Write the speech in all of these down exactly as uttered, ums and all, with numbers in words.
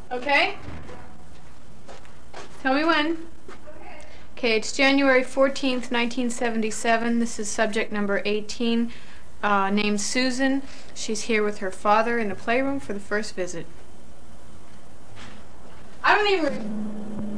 Okay? Tell me when. Okay, it's January fourteenth, nineteen seventy-seven. This is subject number eighteen, uh, named Susan. She's here with her father in the playroom for the first visit. I don't even...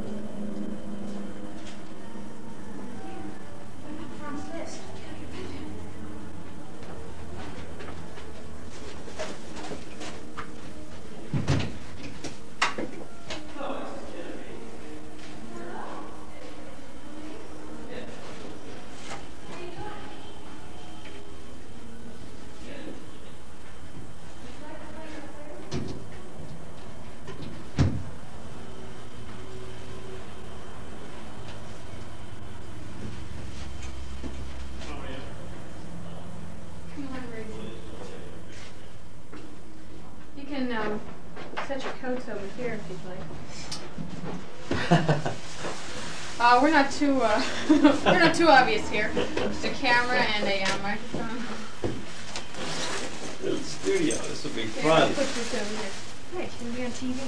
You can um, set your coats over here if you'd like. uh, we're not too uh, we're not too obvious here. Just a camera and a uh, microphone. Little studio. This will be Yeah, fun. put this over here. Right, it's gonna be on T V.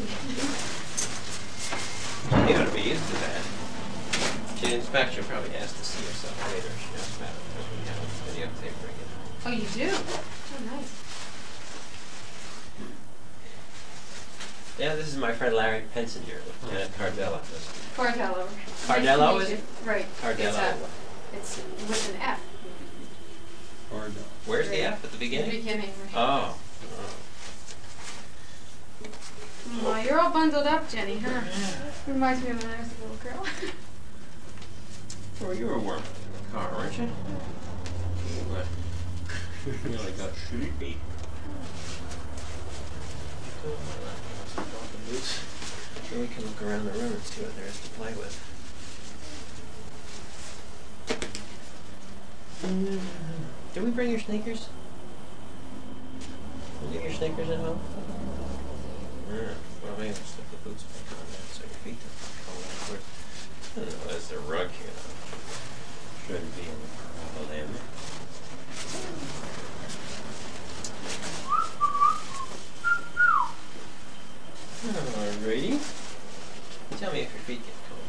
She ought to be used to that. She inspects. She'll probably ask to see herself later. She doesn't matter because we have a videotape bring it. Oh, you do? Oh, nice. Yeah, this is my friend Larry Pensinger, Lieutenant Cardella. Cardello. Cardello, Nice is to it? meet you. Right. Cardello. It's, uh, it's with an F. Cardello. Where's the F at the beginning? The beginning. Oh. oh. Aw, you're all bundled up, Jenny, huh? Reminds me of when I was a little girl. Well, you were warm in the car, weren't you? What? You really got sleepy. So we can look around the room and see what there is to play with. Did we bring your sneakers? Did you leave your sneakers at home? Yeah. Well, maybe we'll slip the boots back on that so your feet don't fall backwards. I don't know, there's a rug here though. Shouldn't be any problem. Alrighty. Tell me if your feet get cold.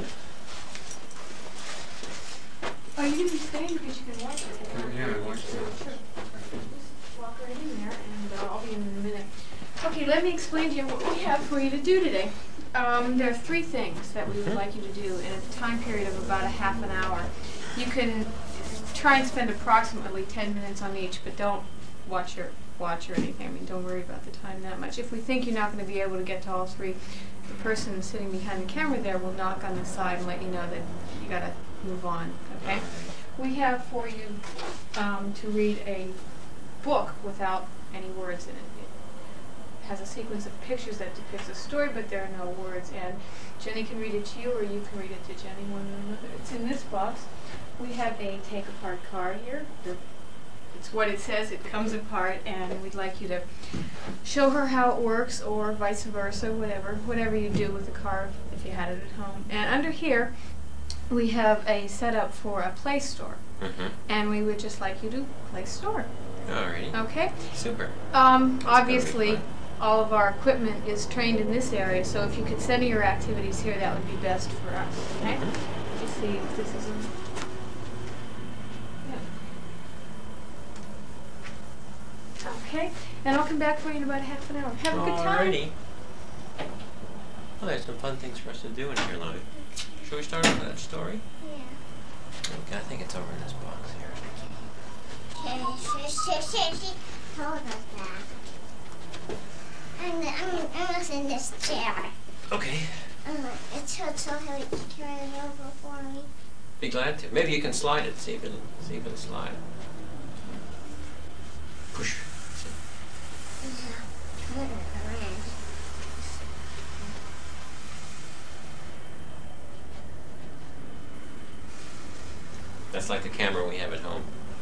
Oh, you can be staying because you can watch it. Yeah, I watched it. Sure. Just walk right in there and uh, I'll be in in a minute. Okay, let me explain to you what we have for you to do today. Um, there are three things that we would like you to do in a time period of about a half an hour. You can try and spend approximately ten minutes on each, but don't watch your watch or anything. I mean, don't worry about the time that much. If we think you're not going to be able to get to all three, the person sitting behind the camera there will knock on the side and let you know that you got to move on, okay? We have for you um, to read a book without any words in it. It has a sequence of pictures that depicts a story, but there are no words. And Jenny can read it to you, or you can read it to Jenny, one or another. It's in this box. We have a take-apart card here. It's what it says. It comes apart, and we'd like you to show her how it works, or vice versa, whatever, whatever you do with the card if you had it at home. And under here, we have a setup for a Play Store, Mm-hmm. and we would just like you to Play Store. Alrighty. Okay. Super. Um, That's obviously, gonna be all of our equipment is trained in this area, so if you could center your activities here, that would be best for us. Okay. Mhm. Let's see if this is. A Okay, and I'll come back for you in about half an hour. Have a good time. Alrighty. Well, there's some fun things for us to do in here, Lovey. Shall we start with that story? Yeah. Okay, I think it's over in this box here. Okay, she, she, she, she told us that. I'm, I'm, I'm gonna sit in this chair. Okay. Um, it's so, so heavy. Can you carry it over for me? Be glad to. Maybe you can slide it. See if it'll, see if it'll slide. Push. Yeah. Turn it around. That's like the camera we have at home.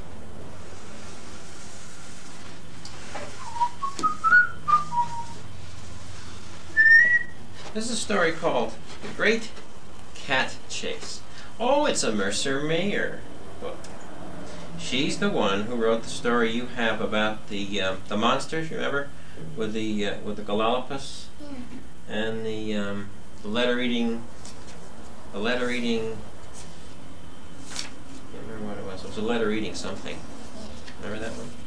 This is a story called The Great Cat Chase. Oh, it's a Mercer Mayer book. She's the one who wrote the story you have about the uh, the monsters. Remember, with the uh, with the Galapagos. Yeah. and the um, the letter eating, the letter eating. I can't remember what it was. It was a letter eating something. Remember that one?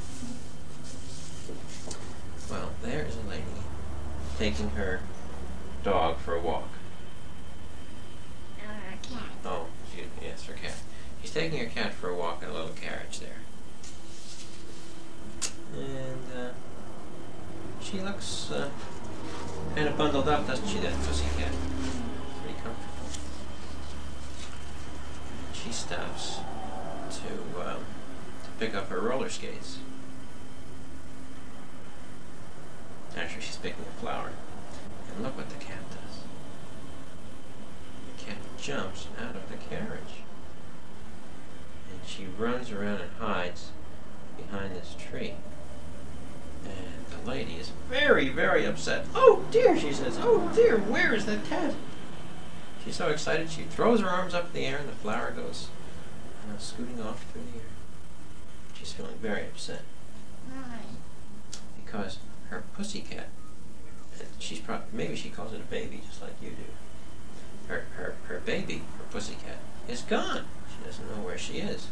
Well, there's a lady taking her dog for a walk. Or a cat. Oh, she, yes, her cat. She's taking her cat for a walk in a little carriage there. And uh, she looks uh, kind of bundled up, doesn't she, that pussy cat? Pretty comfortable. She stops to, um, to pick up her roller skates. Actually, she's picking a flower. And look what the cat does. The cat jumps out of the carriage. And she runs around and hides behind this tree. And the lady is very, very upset. Oh dear, she says. Oh dear, where is that cat? She's so excited, she throws her arms up in the air and the flower goes uh, scooting off through the air. She's feeling very upset. Why? Because her pussycat, and she's probably, maybe she calls it a baby just like you do. Her, her, her baby, her pussycat, is gone. She doesn't know where she is.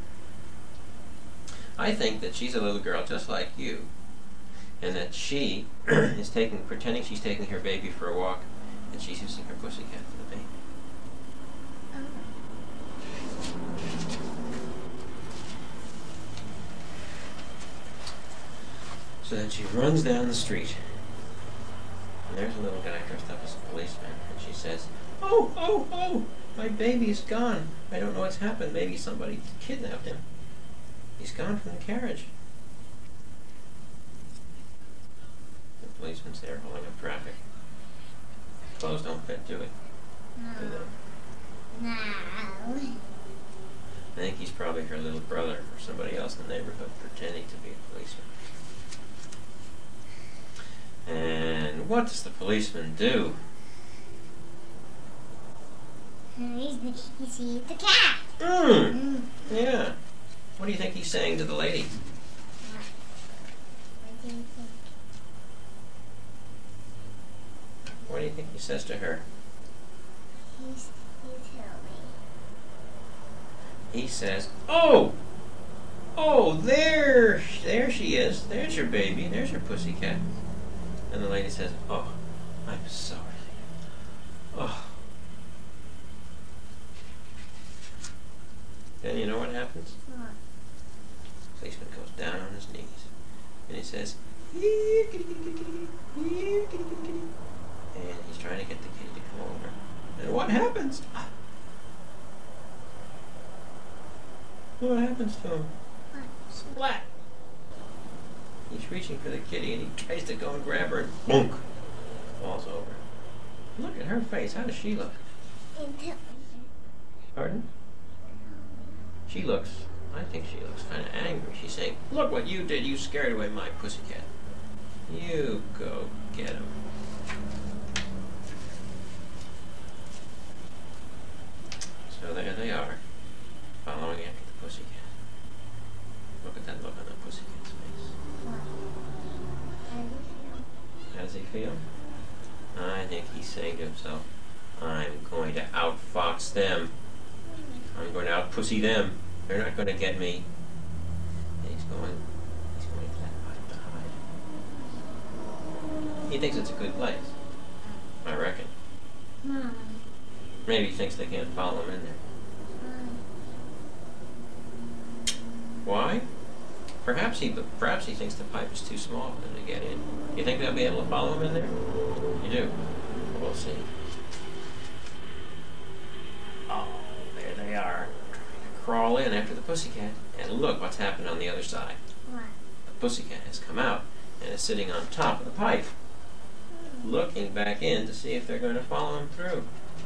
I think that she's a little girl just like you, and that she is taking, pretending she's taking her baby for a walk, and she's using her pussycat for the baby. So then she runs down the street, and there's a little guy dressed up as a policeman, and she says, "Oh, oh, oh, my baby's gone. I don't know what's happened. Maybe somebody kidnapped him. He's gone from the carriage." The policeman's there holding up traffic. Clothes don't fit, do it? Do they? No. I think he's probably her little brother or somebody else in the neighborhood pretending to be a policeman. And what does the policeman do? He's the, he sees the cat. Mm. Mm. Yeah. What do you think he's saying to the lady? What? What do you think? What do you think he says to her? He's, you tell me. He says, "Oh! Oh, there, there she is. There's your baby. There's your pussycat." And the lady says, "Oh, I'm sorry. Oh." Then you know what happens? What? Policeman goes down on his knees and he says, "Here, kitty, kitty, kitty, kitty, here, kitty, kitty, kitty." And he's trying to get the kitty to come over. And what happens? What happens to him? What? Splat! He's reaching for the kitty and he tries to go and grab her and boonk! Falls over. Look at her face. How does she look? You tell me. Pardon? She looks, I think she looks kind of angry. She's saying, "Look what you did. You scared away my pussycat. You go get him." So there they are, following after the pussycat. Look at that look on the pussycat's face. What? How do you feel? How does he feel? I think he's saying to himself, "I'm going to outfox them. I'm going to outpussy them. They're not going to get me." And he's going, he's going to that pipe to hide. He thinks it's a good place. I reckon. Mom. Maybe he thinks they can't follow him in there. Why? Perhaps he, perhaps he thinks the pipe is too small for them to get in. You think they'll be able to follow him in there? You do? We'll see. Oh, there they are, trying to crawl in after the pussycat. And look what's happened on the other side. What? The pussycat has come out and is sitting on top of the pipe, looking back in to see if they're going to follow him through.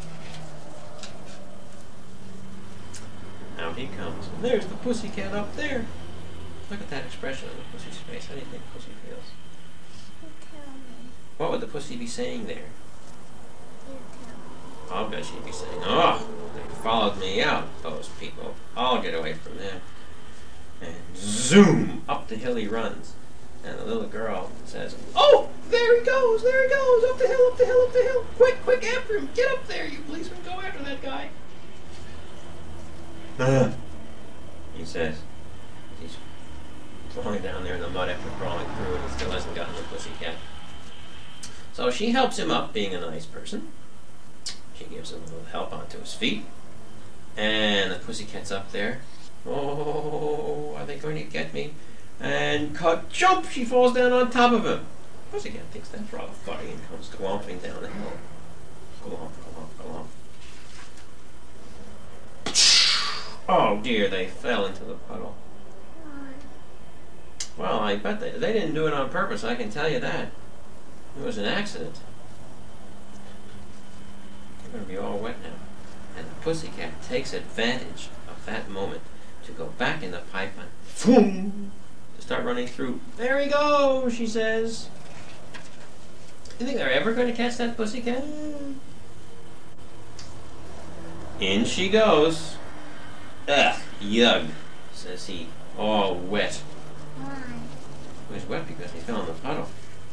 Out he comes. And there's the pussycat up there. Look at that expression on the pussy's face. How do you think the pussy feels? You tell me. What would the pussy be saying there? You tell me. I'll bet she'd be saying, "Oh, they followed me out, those people. I'll get away from them." And zoom! Up the hill he runs. And the little girl says, "Oh, There he goes, there he goes, up the hill, up the hill, up the hill. Quick, quick, after him. Get up there, you policeman. Go after that guy. Uh, he says. He's falling down there in the mud after crawling through, and he still hasn't gotten the pussycat. So she helps him up, being a nice person. She gives him a little help onto his feet. And the pussycat's up there. Oh, are they going to get me? And cut, jump, she falls down on top of him. Pussycat thinks that's rather funny and comes glomping down the hill. Glomp, glomp, glomp. Oh dear, they fell into the puddle. Well, I bet they, they didn't do it on purpose, I can tell you that. It was an accident. They're going to be all wet now. And the pussycat takes advantage of that moment to go back in the pipe and boom, to start running through. There he goes, she says. You think they're ever going to catch that pussycat? In she goes. Ugh, yug, says he, all wet. Why? He was wet because he fell in the puddle.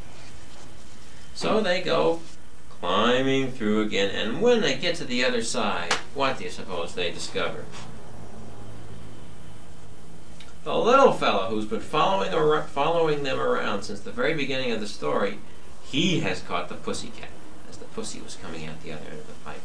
So they go climbing through again, and when they get to the other side, what do you suppose they discover? The little fellow who's been following, ar- following them around since the very beginning of the story, he has caught the pussycat as the pussy was coming out the other end of the pipe.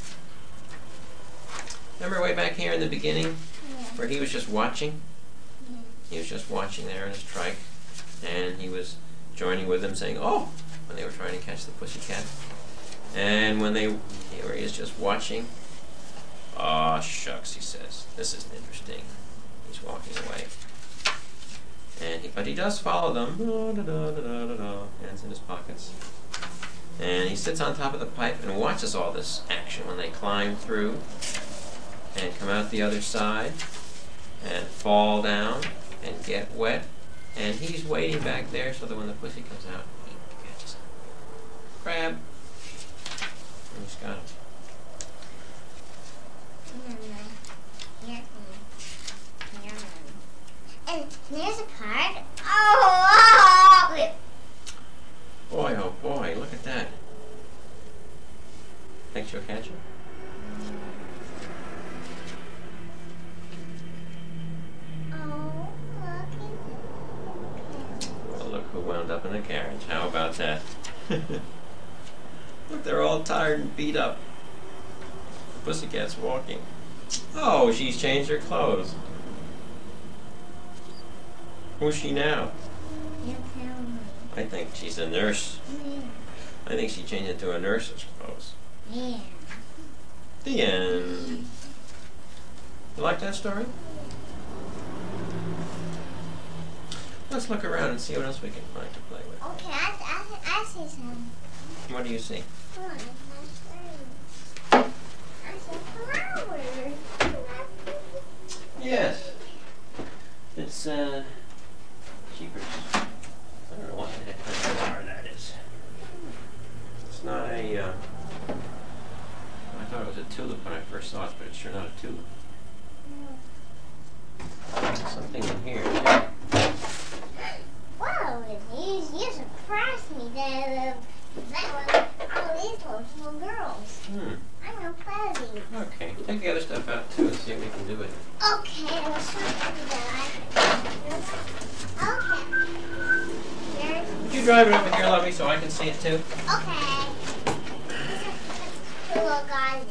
Remember way back here in the beginning, Yeah. where he was just watching? Yeah. He was just watching there in his trike, and he was joining with them saying, oh, when they were trying to catch the pussycat. And when they, here he is just watching. Aw, shucks, he says. This isn't interesting. He's walking away. And he, but he does follow them. Da, da, da, da, da, da, hands in his pockets. And he sits on top of the pipe and watches all this action when they climb through and come out the other side and fall down and get wet. And he's waiting back there so that when the pussy comes out, he catches him. Grab. And he's got him. And there's a part. Oh! Boy, oh boy, look at that. Think she'll catch him? Oh, Well, look who wound up in the carriage. How about that? Look, they're all tired and beat up. The pussycat's walking. Oh, she's changed her clothes. Who's she now? you tell me. I think she's a nurse. Yeah. I think she changed into a nurse's clothes. Yeah. The end. You like that story? Let's look around and see what else we can find to play with. Okay, I, I, I see some. What do you see? Come on, I see flowers. Yes. It's, uh, cheapers. I don't know what the heck kind of flower that is. It's not a, uh, I thought it was a tulip when I first saw it, but it's sure not a tulip. Something in here, too. Wow, you, you surprised me. That, uh, that was all these little girls. Hmm. I'm gonna play with you. Okay. Take the other stuff out, too, and see if we can do it. Okay, I will show you that. Okay. Here's, Would you drive it over here, Lovey, so I can see it, too? okay. This is the little garden.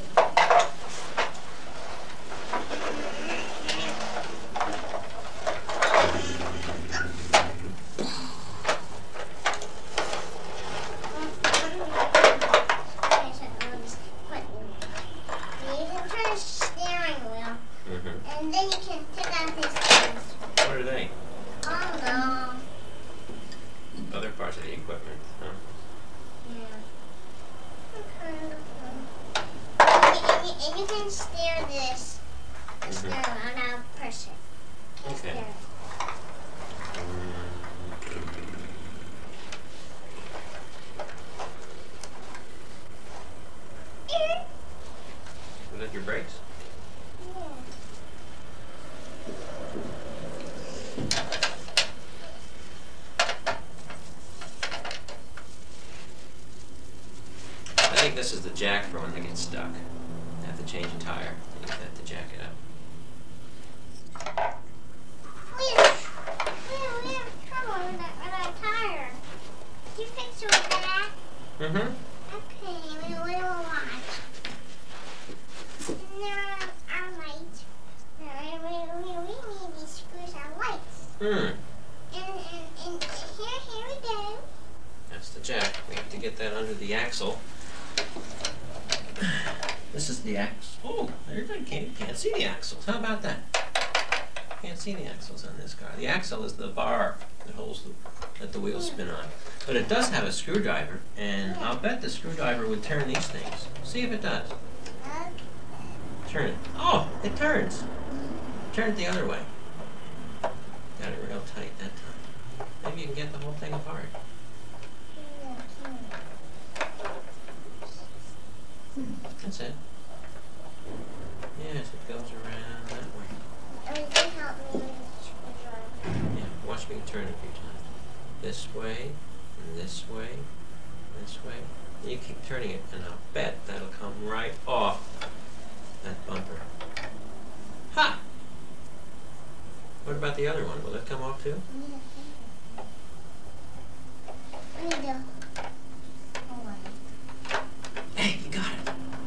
Okay, so I'll just put it. You can turn the steering wheel, Mm-hmm. and then you can take out these things. What are they? Oh no. Other parts of the equipment, huh? Yeah. And you, and, you, and you can steer this. And steer Mhm. it on a pressure. Okay. Steer it. Was that your brakes? Yeah. think this is the jack for when they get stuck. You have to change a tire. You have to jack it up. We have, we have, we have trouble with our, with our tire. Did you fix it with that? Mm-hmm. Okay, we, we will watch. Now, our light. Now, we, we, we need these screws our lights. Hmm. And, and, and here, here we go. That's the jack. We have to get that under the axle. This is the axle. Oh, there's I can't, can't see the axles. How about that? Can't see the axles on this car. The axle is the bar that holds the, that the wheels spin on. But it does have a screwdriver, and I'll bet the screwdriver would turn these things. See if it does. Okay. Turn it. Oh, it turns. Turn it the other way. Got it real tight that time. Maybe you can get the whole thing apart. That's it. Yes, it goes around that way. And you can help me with the screwdriver. Yeah, watch me turn it a few times. This way, and this way, this way. And you keep turning it, and I'll bet that'll come right off that bumper. Ha! What about the other one? Will it come off too? Yeah. What do you do? Hold on. Hey, you got it.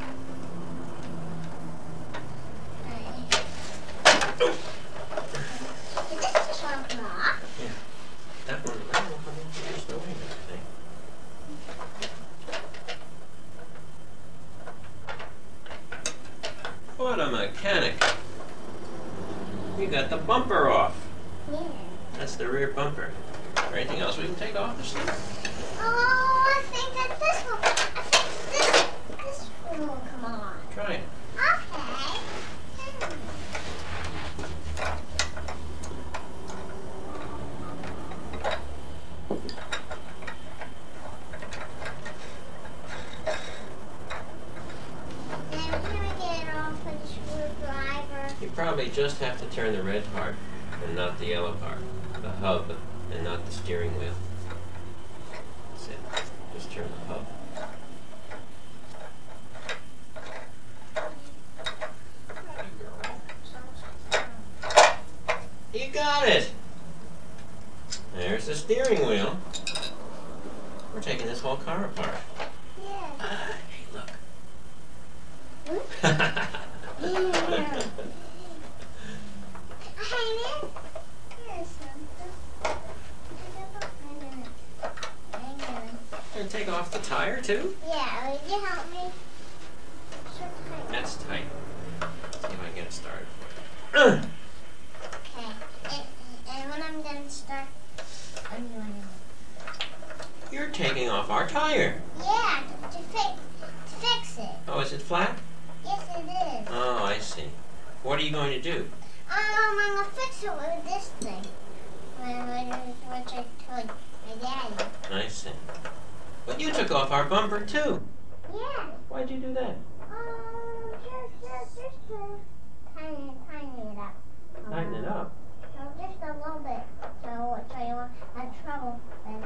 Oh. Is this chunk off? Yeah. That one, that one will come off. There's no way, I think. What a mechanic. You got the bumper off. Yeah. That's the rear bumper. Is there anything else we can take off this thing? Oh, I think that this will, I think this, this one will come on. Try it. Okay. Now, can we get it off with the screwdriver? You probably just have to turn the red part and not the yellow part. The hub and not the steering wheel. That's it. Just turn the hub. You got it! There's the steering wheel. We're taking this whole car apart. Yeah. Uh, hey, look. Yeah. Hey, man. Here's something. Hang on. And take off the tire too? Yeah, would you help me? So tight. That's tight. See if I can get it started. Okay. And, and when I'm done start, I'm doing it. You're taking off our tire. Yeah, to, to, fix, to fix it. Oh, is it flat? Yes, it is. Oh, I see. What are you going to do? Um, I'm gonna fix it with this thing. Which I told my daddy. I see. But you took off our bumper too. Yeah. Why'd you do that? Um, just, just, just to tighten, tighten it up. Tighten it up. So just a little bit. So, so you won't have trouble then.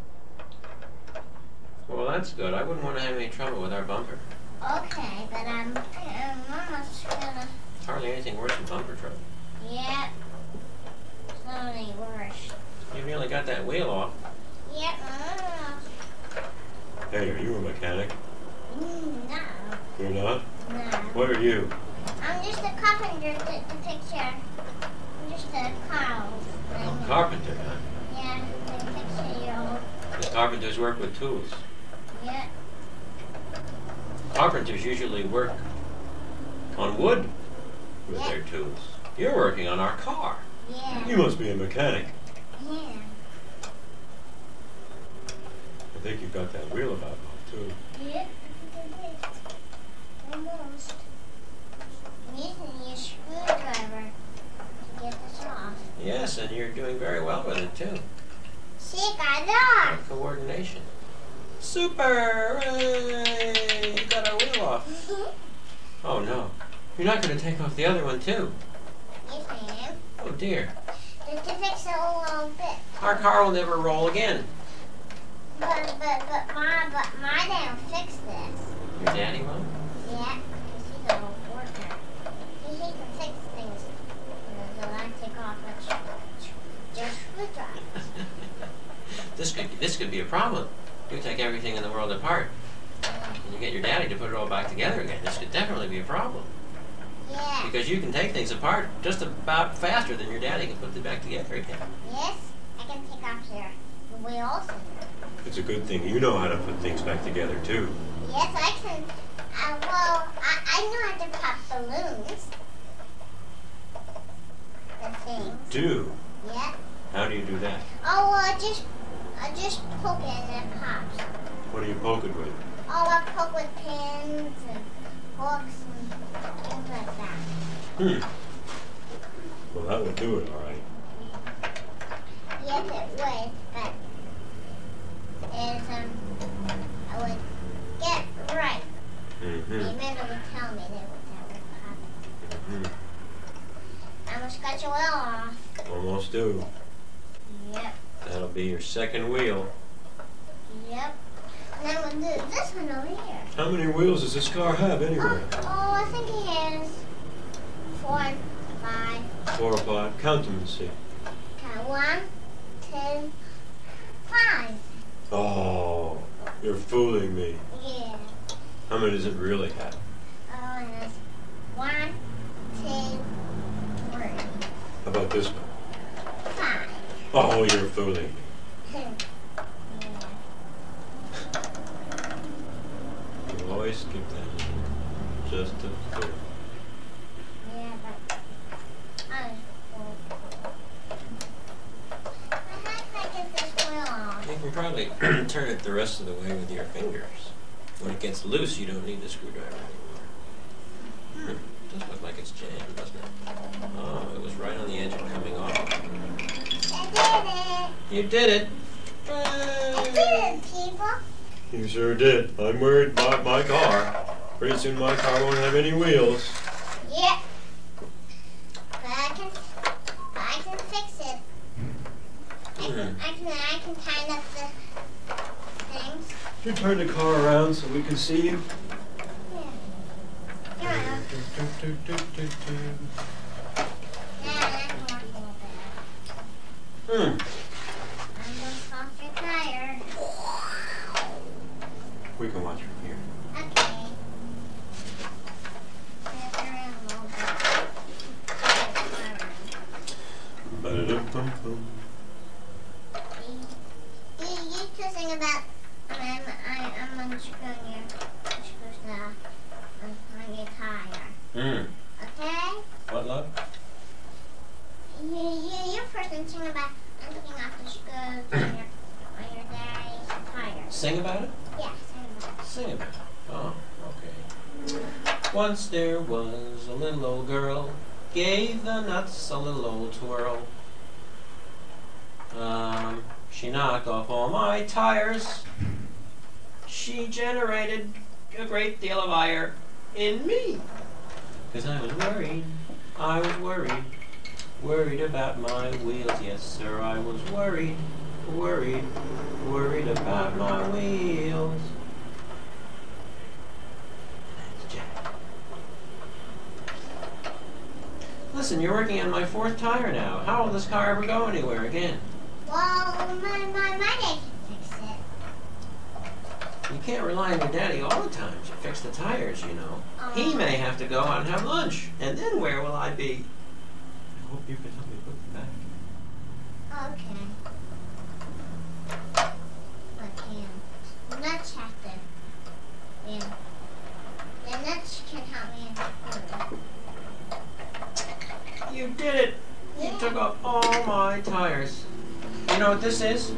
Well, that's good. I wouldn't want to have any trouble with our bumper. Okay, but I'm, I'm almost gonna. Hardly anything worse than bumper trouble. Yep. It's not any worse. You nearly got that wheel off. Yep. Uh, Hey, are you a mechanic? mm, no. You're not? No. What are you? I'm just a carpenter to, to fix your. I'm just a car. A carpenter, huh? Yeah, to fix your. Because carpenters work with tools. Yeah. Carpenters usually work on wood with Yeah. their tools. You're working on our car. Yeah. You must be a mechanic. Yeah. I think you got that wheel about off too. Yep. Almost. I'm using your screwdriver to get this off. Yes, and you're doing very well with it too. See, got it off. Good coordination. Super! Hooray! You got our wheel off. Oh no. You're not going to take off the other one too. Yes, I am. Oh dear. Just to fix it a little bit. Our car will never roll again. But but but my but my dad fixed this. Your daddy won't? Yeah, because he's a worker. He, he can fix things. And so I take off a just screwdriver. This could this could be a problem. You take everything in the world apart, and you get your daddy to put it all back together again. This could definitely be a problem. Yeah. Because you can take things apart just about faster than your daddy can put them back together again. Yes, I can take off your wheels. It's a good thing you know how to put things back together, too. Yes, I can. Uh, well, I, I know how to pop balloons. The things. Do? Yeah. How do you do that? Oh, well, I just, I just poke it and it pops. What do you poke it with? Oh, I poke with pins and hooks and things like that. Hmm. Well, that would do it, all right. Yes, it would, but is um, I would get right. Mm-hmm. Maybe it would tell me that that would pop. Mm-hmm. I'm gonna scratch your wheel off. Almost do. Yep. That'll be your second wheel. Yep. And then we'll do this one over here. How many wheels does this car have, anyway? Oh, oh, I think he has four and five. Four or five. Count them and see. Okay, one, two, five. Oh, you're fooling me. Yeah. How many does it really have? Oh, and it's one, two, three, How about this one? five. Oh, you're fooling me. Yeah. You always skip that. Just a four. Yeah, but I How can I get this wheel on? You can probably turn it the rest of the way with your fingers. When it gets loose, you don't need the screwdriver anymore. Hmm. Does look like it's jammed, doesn't it? Oh, it was right on the edge of coming off. I You did it! did it! I did it, people! You sure did. I'm worried about my car. Pretty soon my car won't have any wheels. Yep. But I can, but I can fix it. I can, I can, I can tighten up the things. Could you turn the car around so we can see you? Yeah. Yeah. Yeah, that can work a little bit. Hmm. I'm gonna pop your tire. We can watch from here. Okay. Flip it around a little bit. Ba-da-dum-bum-bum. You, you, you two sing about. I'm, I, I'm on screwing your, screws now. On, on your tire. Hmm. Okay? What, love? You, you, you first and sing about. I'm taking off the screws on your, on your daddy's tire. Sing about it? Yeah, sing about. Sing about it. Oh, okay. Once there was a little old girl, gave the nuts a little old twirl. Um, she knocked off all my tires. She generated a great deal of ire in me. Cause I was worried, I was worried, worried about my wheels. Yes, sir, I was worried, worried, worried about my wheels. Listen, you're working on my fourth tire now. How will this car ever go anywhere again? Well, my, my, my dad can fix it. You can't rely on your daddy all the time to fix the tires, you know. Oh. He may have to go out and have lunch, and then where will I be? I hope you can help me put them back. Okay. I can. The nuts have to. Yeah. The nuts can help me in food. You did it! You took off all my tires. You know what this is?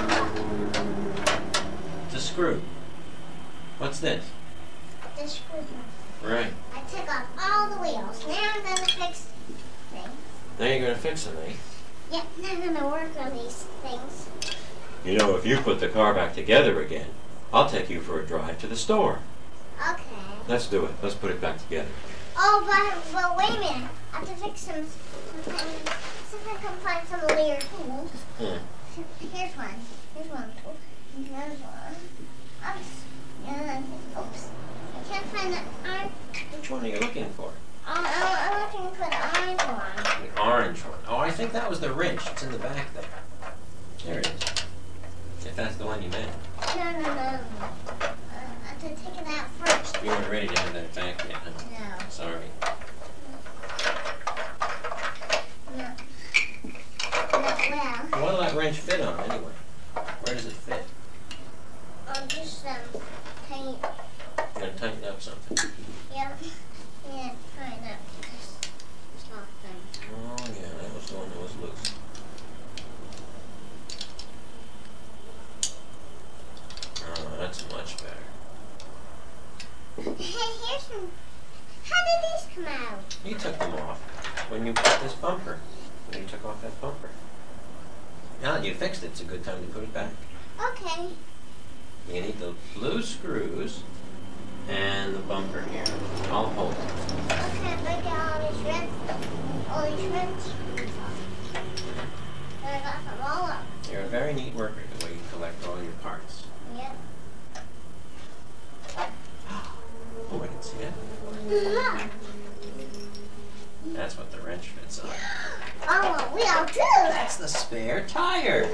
It's a screw. What's this? The screws. Right. I took off all the wheels. Now I'm gonna fix things. Now you're gonna fix them, eh? Yep, now I'm gonna work on these things. You know, if you put the car back together again, I'll take you for a drive to the store. Okay. Let's do it. Let's put it back together. Oh, but, but wait a minute. I have to fix some, some things. See if I can find some weird tools. Hmm. Here's one. Here's one tool. And here's one. Oops. And then, oops. Which one are you looking for? Um, I'm looking for the orange one. The orange one. Oh, I think that was the wrench. It's in the back there. There it is. If that's the one you meant. No, no, no. Uh, I have to take it out first. You weren't ready to have that back yet, huh? No. Sorry. No. No, well. What will that wrench fit on, anyway? Where does it fit? I'll just, um, tighten. You're going to tighten up something. Yep. Yeah, tighten up this top thing. Oh, yeah, that was the one that was loose. Oh, that's much better. Hey, here's some. How did these come out? You took them off when you put this bumper. When you took off that bumper. Now that you fixed it, it's a good time to put it back. Okay. You need the blue screws and the bumper here. I'll hold it. Okay, look at all these reds. All these reds. And I got them all up. You're a very neat worker the way you collect all your parts. Yep. Oh, I can see it. Look. That's what the wrench fits on. Oh, we all do. That's the spare tire.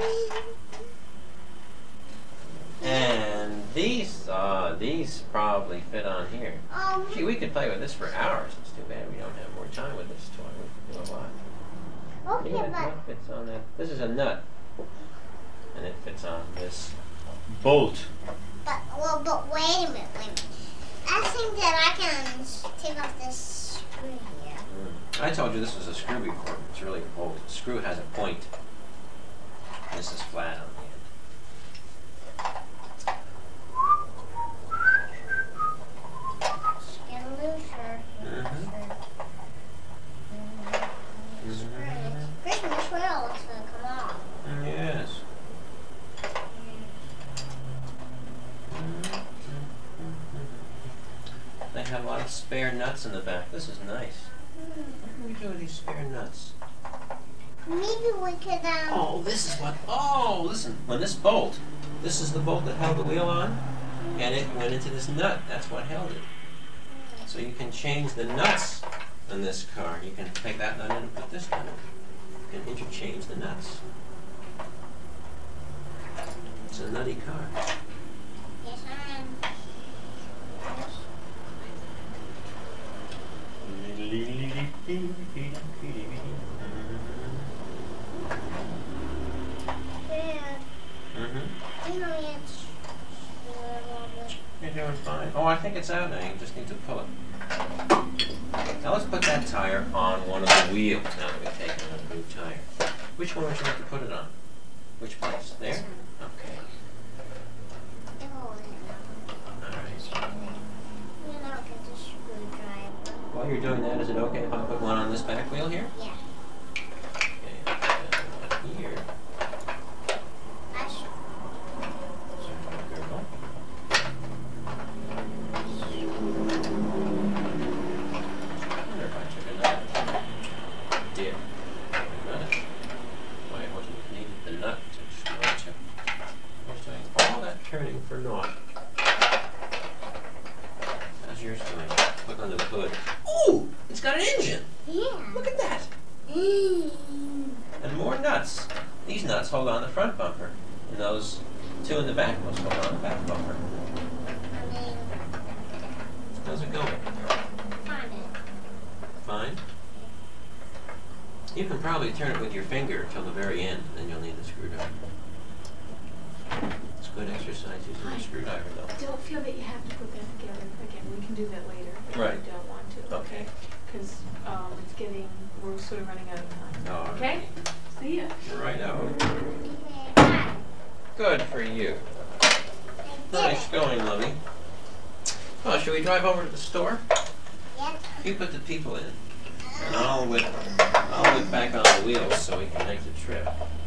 And these, uh, these probably fit on here. Um, Gee, we could play with this for hours. It's too bad we don't have more time with this toy. We could do a lot. See okay, what, but what fits on that? This is a nut. And it fits on this. Bolt. but well, but wait a minute, wait a minute. I think that I can take off this screw here. Mm. I told you this was a screw before. It's really a bolt. The screw has a point. This is flat on the end. It's getting looser. Mm-hmm. Christmas trail looks gonna come off. Yes. They have a lot of spare nuts in the back. This is nice. What do we do with these spare nuts? Maybe we could um. Oh, this is what. Oh, listen. When this bolt, this is the bolt that held the wheel on, and it went into this nut. That's what held it. So you can change the nuts in this car. You can take that nut in and put this nut in. You can interchange the nuts. It's a nutty car. Yes, I'm. Yeah. Mm-hmm. You know it's a little bit. You're doing fine. Oh, I think it's out now. You just need to pull it. Now let's put that tire on one of the wheels now that we've taken out a new tire. Which one would you like to put it on? Which place? There? Okay. Oh, All right. you know, get the screwdriver. While you're doing that, is it okay if I put one on this back wheel here? Yeah. Okay, I'll put that one here. I should. Sorry, girl. I wonder if I took a nut. I did. Nut. Why it wasn't needed the nut to screw into. I was doing all that turning for naught. How's yours doing? Look under the hood. Ooh! It's got an engine! Yeah. Look at that! Mm. And more nuts. These nuts hold on the front bumper. And those two in the back must hold on the back bumper. I mean, How's it going? find it. Fine? You can probably turn it with your finger till the very end, and then you'll need the screwdriver. It's good exercise using the screwdriver, though. Don't feel that you have to put that together again. We can do that later if Right. you don't want to. Okay. Because um, it's getting, we're sort of running out of time. All Okay? See ya. Right out. Okay, bye. Good for you. I did Nice it. going, Lovey. Oh, should we drive over to the store? Yep. You put the people in, and I'll whip, I'll whip back on the wheels so we can make the trip.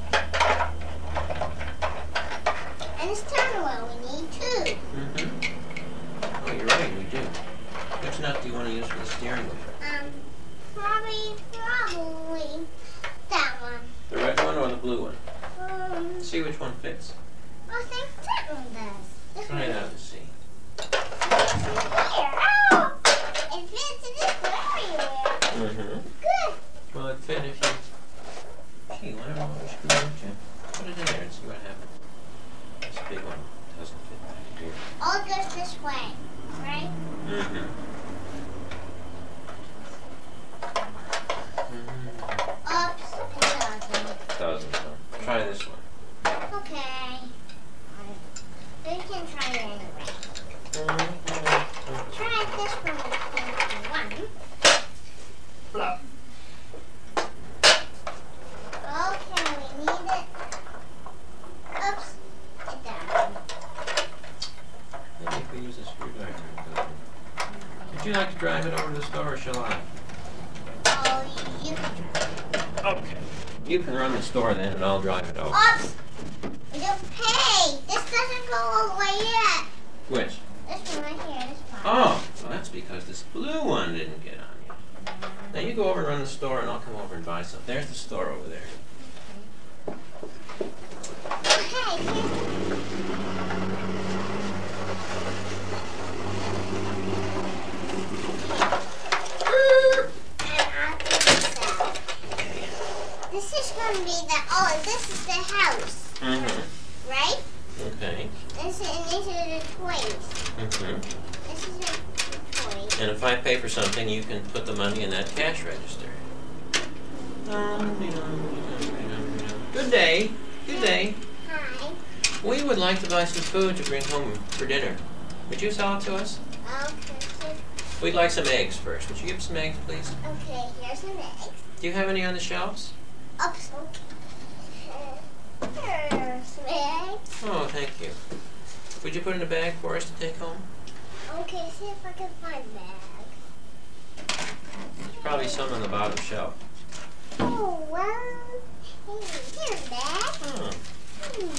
And it's turn oil we need too. Mm-hmm. Oh, you're right, we do. Which nut do you want to use for the steering wheel? Um, probably, probably that one. The red one or the blue one? Um, See which one fits. I think that one does. This Try one it out and see. fits here. Oh, it fits way, right? Mm-hmm. Oops, it doesn't. Doesn't. No. Try this one. Okay. You can try it anyway. Try this one. One. Flop. Okay, we need it. Oops, it doesn't. Maybe if we use a screwdriver. it doesn't. Would you like to drive it over to the store, or shall I? Oh, you can try. Okay. You can run the store then, and I'll drive it over. Oops! You pay! This doesn't go all the way yet. Which? This one right here, this one. Oh, well, that's because this blue one didn't get on yet. Now you go over and run the store, and I'll come over and buy some. There's the store over there. Okay, here's This is going to be the, oh, this is the house, Mm-hmm. right? Okay. This is, and these are the toys. Mm-hmm. This is the toys. And if I pay for something, you can put the money in that cash register. Good day. Good day. Hi. We would like to buy some food to bring home for dinner. Would you sell it to us? Okay, so- We'd like some eggs first. Would you give us some eggs, please? okay, here's some eggs. Do you have any on the shelves? Oops, okay. Here's some eggs. Oh, thank you. Would you put in a bag for us to take home? Okay, see if I can find a bag. There's probably some on the bottom shelf. Oh, well, hey, here's a bag. Oh. Hmm.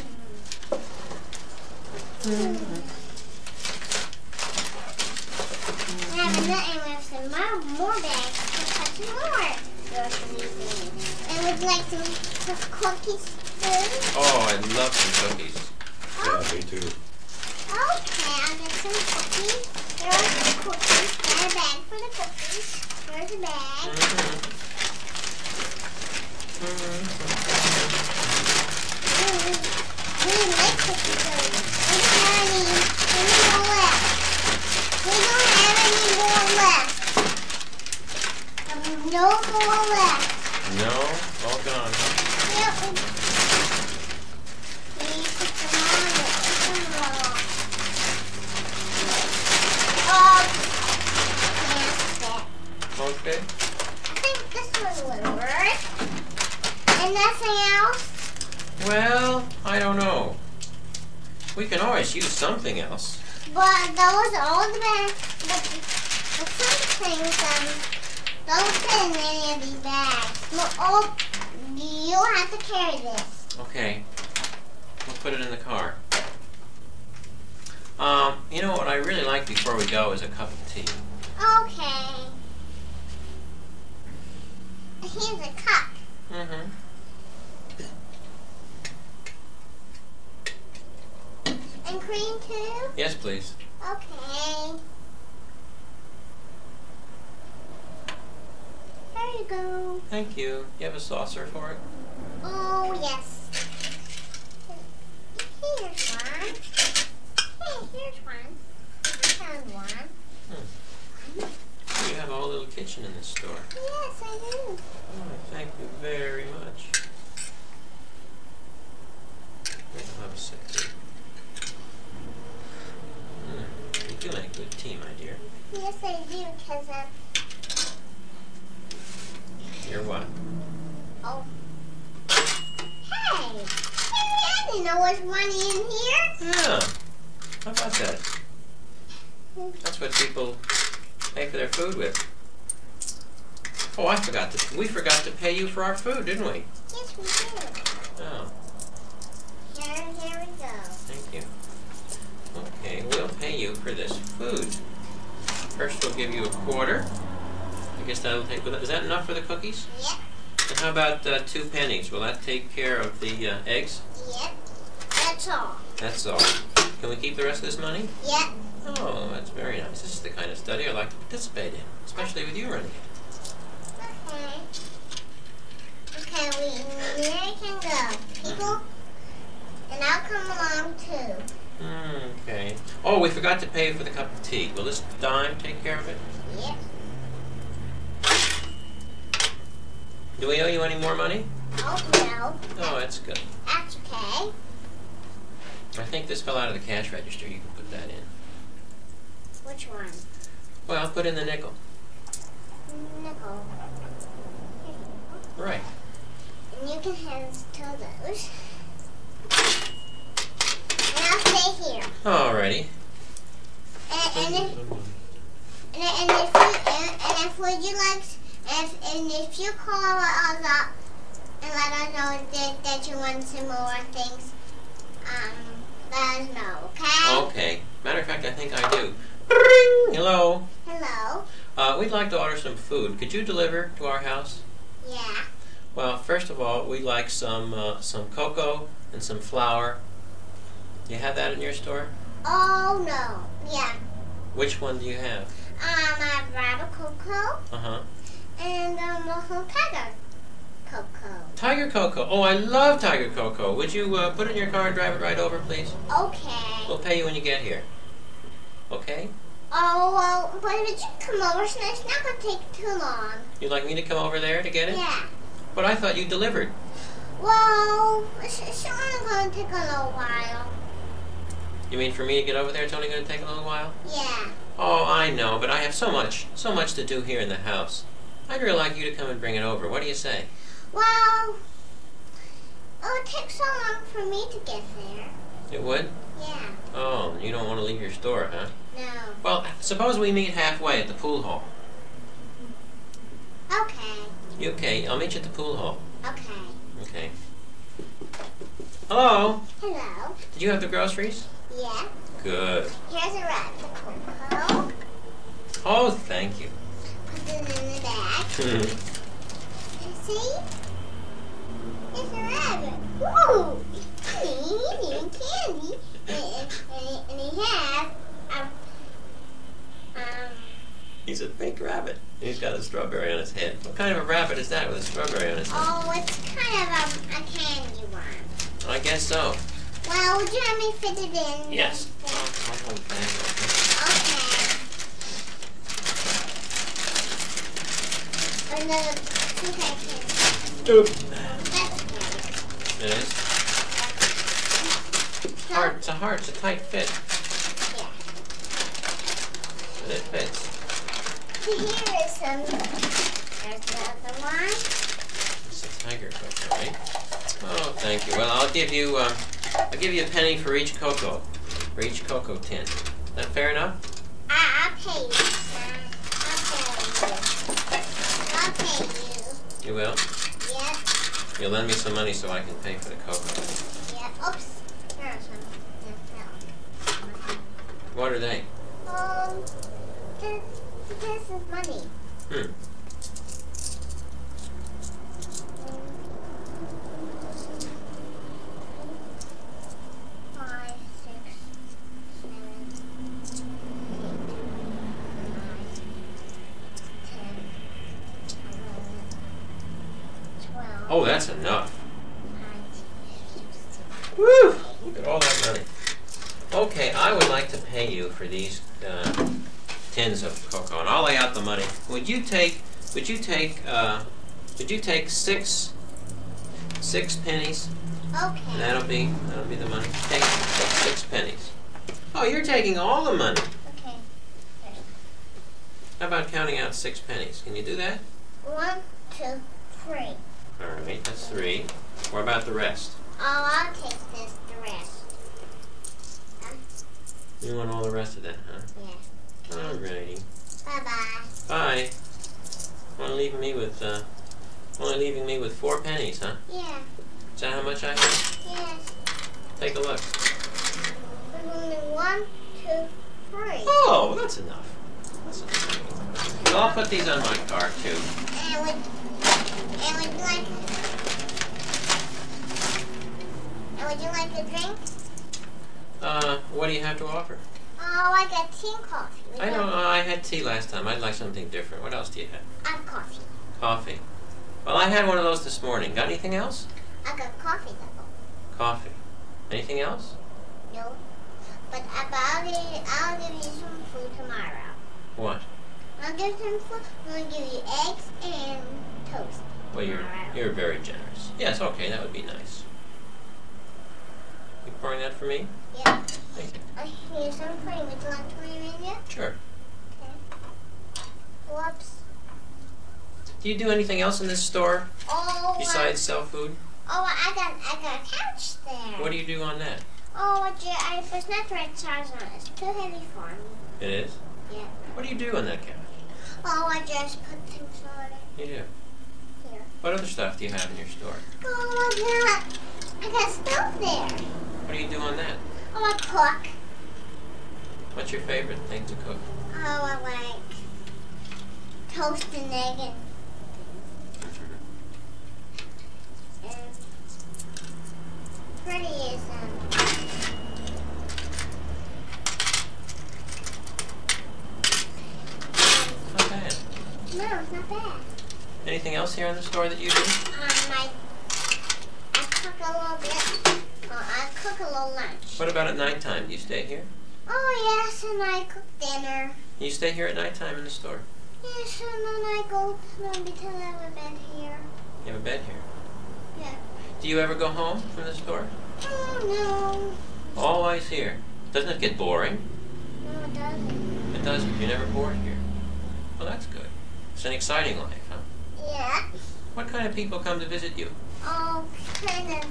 I have another, and we have some more, more bags to put some more groceries in. And would you like some, some cookies too? Oh, I'd love some cookies. Yeah, me too. Okay, I'll get some cookies. There are some cookies. And a bag for the cookies. There's a bag. Mm-hmm. Mm, we like cookies though. We don't have any, any more left. We don't have any more left. Um, no more left. No? All gone. Yep. We put them on it. Put them on. Oh, that's it. Okay. I think this one would work. And nothing else? Well, I don't know. We can always use something else. But those are all the bags. But, but some things um don't fit in any of these bags. Well, all you'll have to carry this. Okay. We'll put it in the car. Um, you know what I really like before we go is a cup of tea. Okay. Here's a cup. Mm-hmm. And cream too? Yes, please. Okay. There you go. Thank you. You have a saucer for it? Oh, yes. Here's one. Hey, here's one. I found one. You have a whole little kitchen in this store. Yes, I do. Oh, thank you very much. I'll have a sip too. Mm, you do make good tea, my dear. Yes, I do, because uh, You're what? oh. Hey! Hey, I didn't know there was money in here. Yeah. How about that? That's what people pay for their food with. Oh, I forgot to. We forgot to pay you for our food, didn't we? Yes, we do. Oh, Here, here we go. thank you. Okay, we'll pay you for this food. First, we'll give you a quarter. I guess that'll take. Is that enough for the cookies? Yep, And how about uh, two pennies? Will that take care of the uh, eggs? yep. That's all. That's all. Can we keep the rest of this money? Yep. Oh, that's very nice. This is the kind of study I like to participate in, especially with you running it. Okay. Okay, we there can go. People, and I'll come along too. Mm, okay. Oh, we forgot to pay for the cup of tea. Will this dime take care of it? Yes. Do we owe you any more money? Oh, no. Oh, that's good. That's okay. I think this fell out of the cash register. You can put that in. Which one? Well, put in the nickel. Nickel. Right. And you can have two of those. And I'll stay here. Alrighty. And, and, if, and, and if you and, and if would you like and if, and if you call us up and let us know that, that you want some more things, um, let us know, okay? Okay. Matter of fact, I think I do. Ring! Hello. Hello. Uh, we'd like to order some food. Could you deliver to our house? Yeah. Well, first of all, we'd like some uh, some cocoa and some flour. You have that in your store? Oh no. Yeah. Which one do you have? Um, I have rabbit cocoa Uh-huh. and um also tiger cocoa. Tiger cocoa. Oh, I love tiger cocoa. Would you uh, put it in your car and drive it right over, please? Okay. We'll pay you when you get here. Okay? Oh well, but if you come over, so it's not gonna take too long. You'd like me to come over there to get it? Yeah. But I thought you delivered. Well, it's, it's only gonna take a little while. You mean for me to get over there it's only going to take a little while? Yeah. Oh, I know, but I have so much, so much to do here in the house. I'd really like you to come and bring it over. What do you say? Well, it would take so long for me to get there. It would? Yeah. Oh, you don't want to leave your store, huh? No. Well, suppose we meet halfway at the pool hall. Okay. You okay? I'll meet you at the pool hall. Okay. Okay. Hello? Hello. Did you have the groceries? Yeah. Good. Here's a rabbit cocoa. Oh, thank you. Put it in the bag. See? It's a rabbit. Woo! He's eating candy. And, and, and he has a, um, He's a pink rabbit. He's got a strawberry on his head. What kind of a rabbit is that with a strawberry on his head? oh, it's kind of a, a candy one. I guess so. Well, would you let me fit it in? Yes. I'll hold the bag Okay. Another two packets. open. That's okay. It is? It's hard. It's a hard. It's a tight fit. Yeah. But it fits. Here is some. There's another one. It's a tiger cocoa, right? Oh, thank you. Well, I'll give you. Um, I'll give you a penny for each cocoa, for each cocoa tin. Is that fair enough? I, I'll pay you. I'll pay you. I'll pay you. You will? Yep. You'll lend me some money so I can pay for the cocoa. Yep. Oops. There's some. What are they? Um, this, this is money. Hmm. Five, six, seven, eight, nine, ten, eleven, twelve. Oh, that's enough. nineteen, sixteen. Woo! Look at all that money. Okay, I would like to pay you for these uh, tins of cocoa, and I'll lay out the money. Would you take? Would you take? Uh, would you take six? Six pennies? And Okay. that'll be that'll be the money. Take, take six pennies. Oh, you're taking all the money. Okay. How about counting out six pennies? Can you do that? One, two, three. All right, that's three. What about the rest? Oh, I'll take this, the rest. You want all the rest of that, huh? Yeah. Alrighty. Bye-bye. Bye. Only leaving me with uh, only leaving me with four pennies, huh? Yeah. Is that how much I have? Yes. Take a look. There's only one, two, three. Oh, that's enough. That's enough. So I'll put these on my card too. And would, and would you like, and would you like a drink? Uh, what do you have to offer? Oh, I got tea and coffee. Would I you know like- uh, I had tea last time. I'd like something different. What else do you have? I have coffee. Coffee. Well, I had one of those this morning. Got anything else? I got coffee though. Coffee. Anything else? No. But about I'll give you, I'll give you some food tomorrow. What? I'll give some food. I'm gonna give you eggs and toast. Well, you're tomorrow. you're very generous. Yes, okay, that would be nice. You pouring that for me? Yeah. Thank you. Uh, here's some cream. Would you like cream in it? Sure. Okay. Whoops. Do you do anything else in this store Oh. besides sell food? Uh, oh, I got I got a couch there. What do you do on that? Oh, I, ju- I it's not the right size on it. It's too heavy for me. It is? Yeah. What do you do on that couch? Oh, I just put things on it. You do. Here. What other stuff do you have in your store? Oh, I got I got stuff there. What do you do on that? Oh, I cook. What's your favorite thing to cook? Oh, I like toast and egg and, and Freddie is um. Not bad. No, it's not bad. Anything else here in the store that you do? Um, I I cook a little bit. Oh, I cook a little lunch. What about at nighttime? Do you stay here? Oh yes, and I cook dinner. You stay here at nighttime in the store? Yes, and then I go maybe till I have a bed here. You have a bed here. Yeah. Do you ever go home from the store? Oh Always here. Doesn't it get boring? no, no, it doesn't. It doesn't. You're never bored here. Well, that's good. It's an exciting life, huh? Yeah. What kind of people come to visit you? Oh, kind of.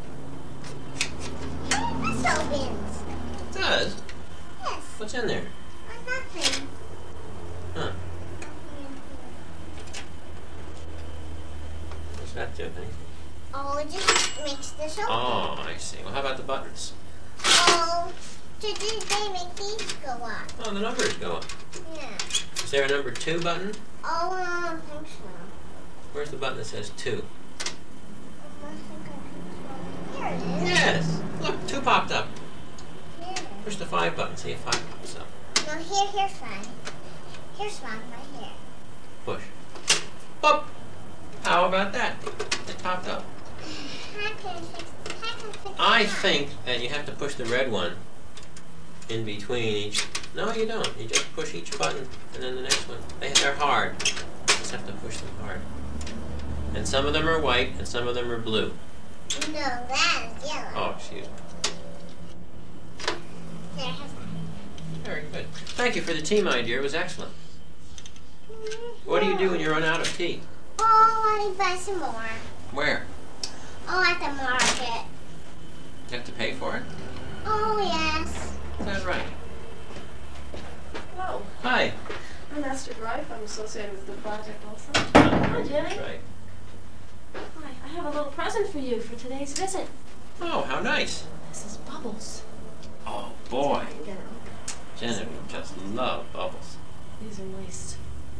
Hey, that's bins. It does. Yes. What's in there? Oh, nothing. Huh. What's that do? Anything? Oh, it just makes this open. Oh, I see. Well, how about the buttons? Oh, did they they make these go up? Oh, the numbers go up. Yeah. Is there a number two button? Oh, I don't think so. Where's the button that says two? I don't think I can. Here it is. Yes. Look, two popped up. Here. Push the five button. See if five pops up. No, here, here's one. Here's one right here. Push. Pop. How about that? It popped up. I can fix. I can fix. I that. think that you have to push the red one in between each. No, you don't. You just push each button and then the next one. They, they're hard. You just have to push them hard. And some of them are white and some of them are blue. No, that is yellow. Oh, excuse me. There, have that. Very good. Thank you for the tea, my dear. It was excellent. What do you do when you run out of tea? Oh, I need to buy some more. Where? Oh, at the market. You have to pay for it? Oh, yes. Is that right? Hello, Hi. I'm Esther Greif. I'm associated with the project also. Hi, Jenny. Right. Hi, I have a little present for you for today's visit. Oh, how nice. This is Bubbles. Oh, boy. Again, Janet would just love bubbles. these are nice.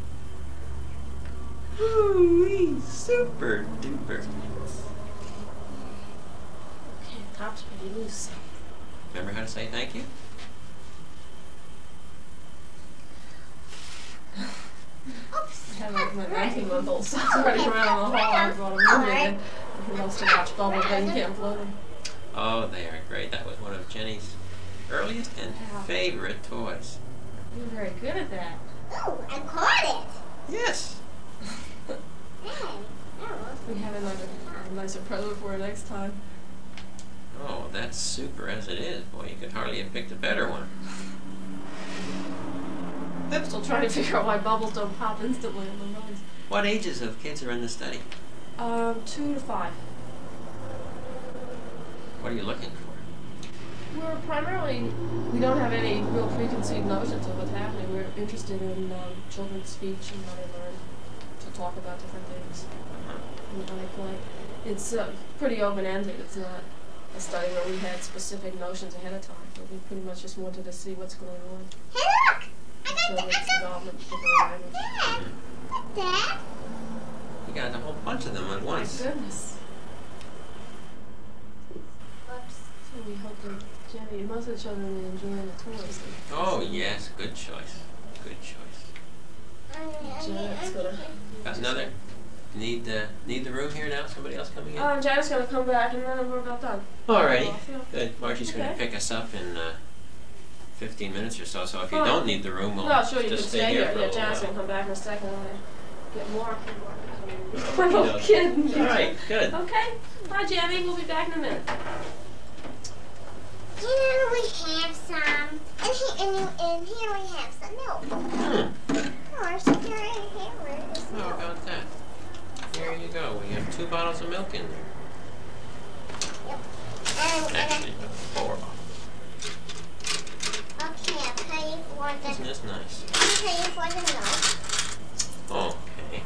Ooh, super duper. Okay, the top's pretty loose. Remember how to say thank you? Oops. I have like my nineteen month old son running around the hall. I brought him in there. He loves to watch Bubbles, but he can't float him. Oh, they are great. That was one of Jenny's earliest and Wow. favorite toys. You're very good at that. Oh, I caught Yes. it. Hey. Oh. We have another a nicer present for her next time. Oh, that's super as it is. Boy, you could hardly have picked a better one. I'm still trying to figure out why Bubbles don't pop instantly on the runs. What ages of kids are in the study? Um, two to five. What are you looking for? We're primarily, we don't have any real preconceived notions of what's happening. We're interested in um, children's speech and how they learn to talk about different things and how they play. It's uh, pretty open-ended. It's not a study where we had specific notions ahead of time, but we pretty much just wanted to see what's going on. Hey, look. I got the. Children's I got. development, particular language. Dad. Look, Dad. You got a whole bunch of them at My once. goodness. Whoops. So we hope that Jenny, most of the children are enjoying the toys. Oh, yes. Good choice. Good choice. I mean, I mean, Janet's I gonna- mean, Got another? Need the need the room here now? Somebody else coming in? Um, Janet's gonna come back and then we're about done. Alrighty. Off, yeah. Good. Margie's going to Okay. pick us up in uh, fifteen minutes or so. So if you Oh. don't need the room, we'll No, sure, you can just stay stay here here. for a Yeah, little Janice can while. come back in a second when I get more. My little kid. All right, good. Okay. Bye, Jamie. We'll be back in a minute. Here we have some, and here, and, and here we have some milk. Hmm. Of course, here and here is How milk. about that? Here you go. We have two bottles of milk in there. And, and Actually, four bottles. okay, I'll pay you for the, Isn't this nice? I'll pay you for the milk. Okay.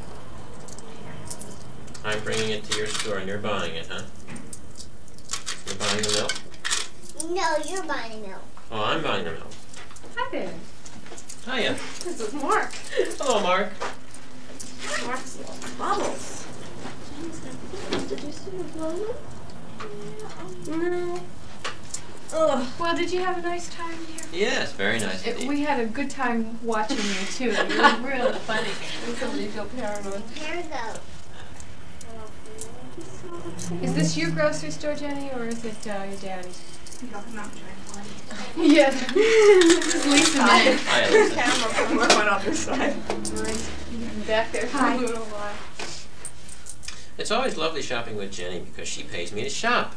I'm bringing it to your store and you're buying it, huh? You're buying the milk? No, you're buying milk. Oh, I'm buying the milk. Hi there. Hiya. This is Mark. Hello, Mark. Mark's bubbles. Did you see the bubble? No. Ugh. Well, did you have a nice time here? Yes, very nice It, indeed. we had a good time watching you too. It was really funny. Did somebody feel paranoid? Here we go. Is this your grocery store, Jenny, or is it uh, your daddy's? No, I'm not trying to find Yes. This is Lisa. May. Hi, Lisa. camera from one other side. Back there for Hi. a little while. It's always lovely shopping with Jenny because she pays me to shop.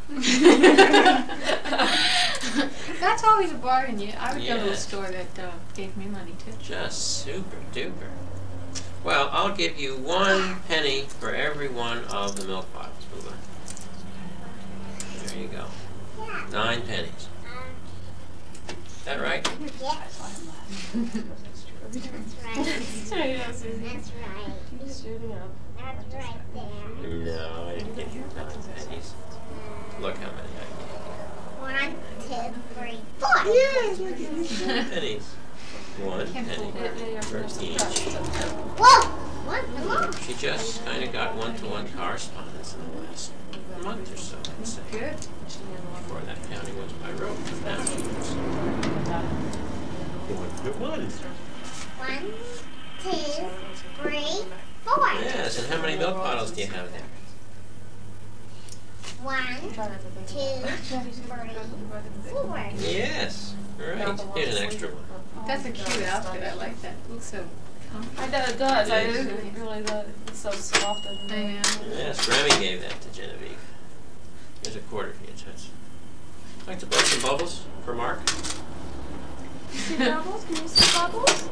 That's always a bargain. Yeah, I would go to a Yes. store that uh, gave me money too. Just super duper. Well, I'll give you one penny for every one of the milk bottles. Boo-boo. There you go. Yeah. Nine pennies. Is that right? Yes. That's right. Yeah, Susie. That's right. He's shooting up. That's right there. No, I didn't give you nine pennies. Look how many I One, two, three, four. Yes. gave you. Pennies. One Can't penny fold it. for each. Whoa. What? Mom. She just kind of got one-to-one correspondence in the last month or so, I'd say. Good. Before that county was by road. Now she was. One to one. One, two, three, four. Yes, and how many milk bottles do you have there? One, two, three, four. Yes. Right. Here's an extra one. That's a cute outfit. I like that. It looks so comfy. I bet it does. I It is. didn't really know it's so soft and I know. Yes, Remy gave that to Genevieve. Here's a quarter for you, Toots. Like to blow some bubbles for Mark? see bubbles? Can you see bubbles?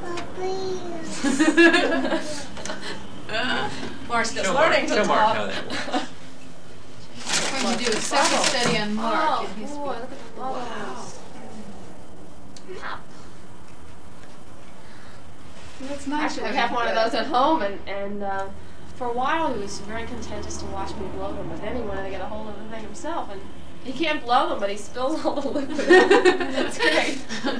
Mark's just Show Mark, learning to show Mark talk. how that works. When you do a second study on Mark, Oh, and his boy, look at the bubbles. Pop. That's nice. Actually, we have one of those at home, and, and uh, for a while he was very content just to watch me blow them, but then he wanted to get a hold of the thing himself, and he can't blow them, but he spills all the liquid out. That's great.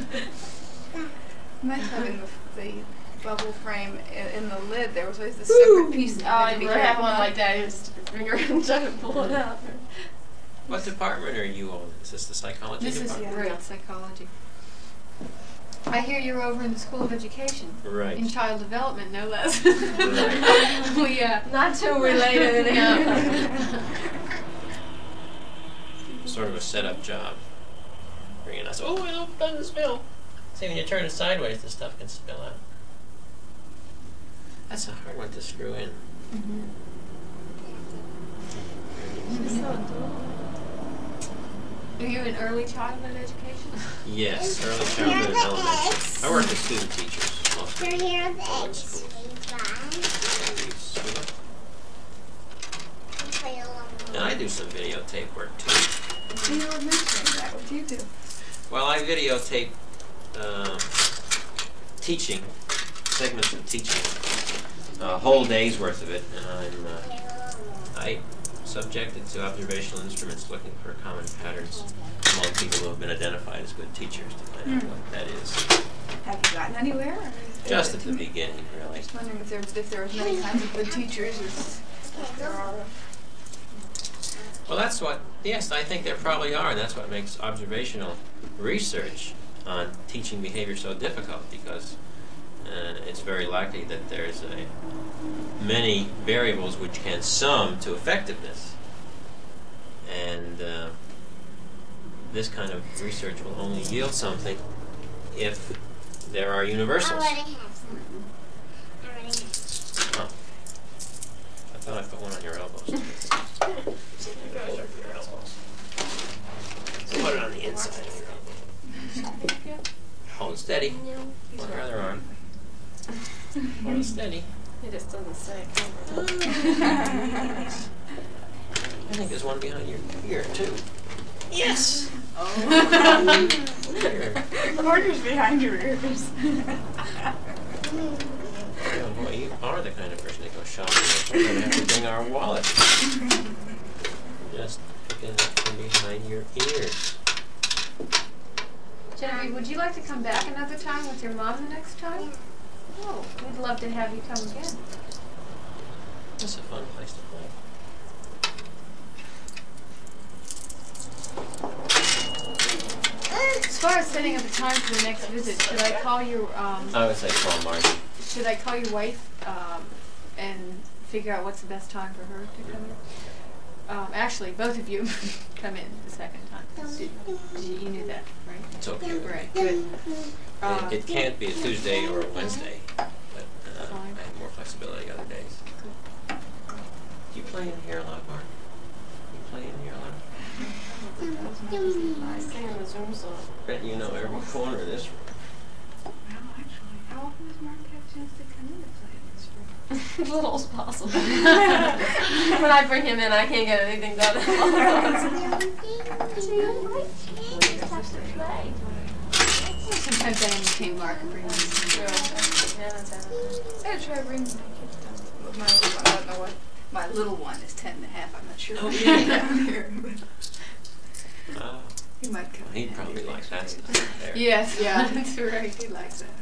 Nice having the, the bubble frame in, in the lid. There was always this separate piece. Oh, I to be have careful one not- like that. You just stick your finger in and try to pull it out. What department are you on? Is this the psychology This is department? real psychology. I hear you're over in the School of Education. Right. In child development, no less. Right. we, uh, Not too related. No. Sort of a setup job. Bringing us, oh, it doesn't spill. See, when you turn it sideways, the stuff can spill out. That's a hard one to screw in. Are you in early childhood education? Yes, early Here are childhood and the elementary. eggs. I work with student teachers. Mostly. Here, here are the Public eggs. school. And I do some videotape work too. You were mentioning that. What do you do? Well, I videotape um, teaching, segments of teaching, a whole day's worth of it, and I'm uh, I subjected to observational instruments looking for common patterns among people who have been identified as good teachers to find out what that is. Have you gotten anywhere? Or is Just it- at the beginning, really. Just wondering if there, if there was many kinds of good teachers. As there are. Well, that's what, yes, I think there probably are, and that's what makes observational research on teaching behavior so difficult, because uh, it's very likely that there's a, many variables which can sum to effectiveness. And uh, this kind of research will only yield something if there are I universals. already have some. I already have. Oh. I thought I put one on your elbows. Your elbows. Put it on the inside of your elbow. Hold it steady. On your other arm. Hold it steady. It just doesn't say. I think there's one behind your ear too. Yes. Quarters behind your ears. Oh boy, you are the kind of person that goes shopping. We're gonna have to bring our wallet. Just picking it from behind your ears. Genevieve, would you like to come back another time with your mom the next time? Oh, we'd love to have you come again. It's a fun place to play. As far as setting up a time for the next visit, should I call your um, I would say call Margie. should I call your wife um, and figure out what's the best time for her to come in? Um, actually, both of you come in the second time. Did, did you knew that, right? It's okay. Right. Good. Uh, It, it can't be a Tuesday or a Wednesday, but uh, Fine. I have more flexibility other days. Do you play in here a lot, Mark? You play in here a lot? I sing in the Zoom song. Bet you know every corner of this room. Well, actually, how often does Mark have a chance to come in to play in this room? As little as possible. When I bring him in, I can't get anything done. Sometimes I entertain Mark and bring him. I gotta try bringing my kids down. With my little one, I don't know what. My little one is ten and a half. I'm not sure. Oh, what yeah. he's down here, but Oh, he might come. he'd in probably handy like next that week. stuff there. Yes, yeah, that's right. He likes that.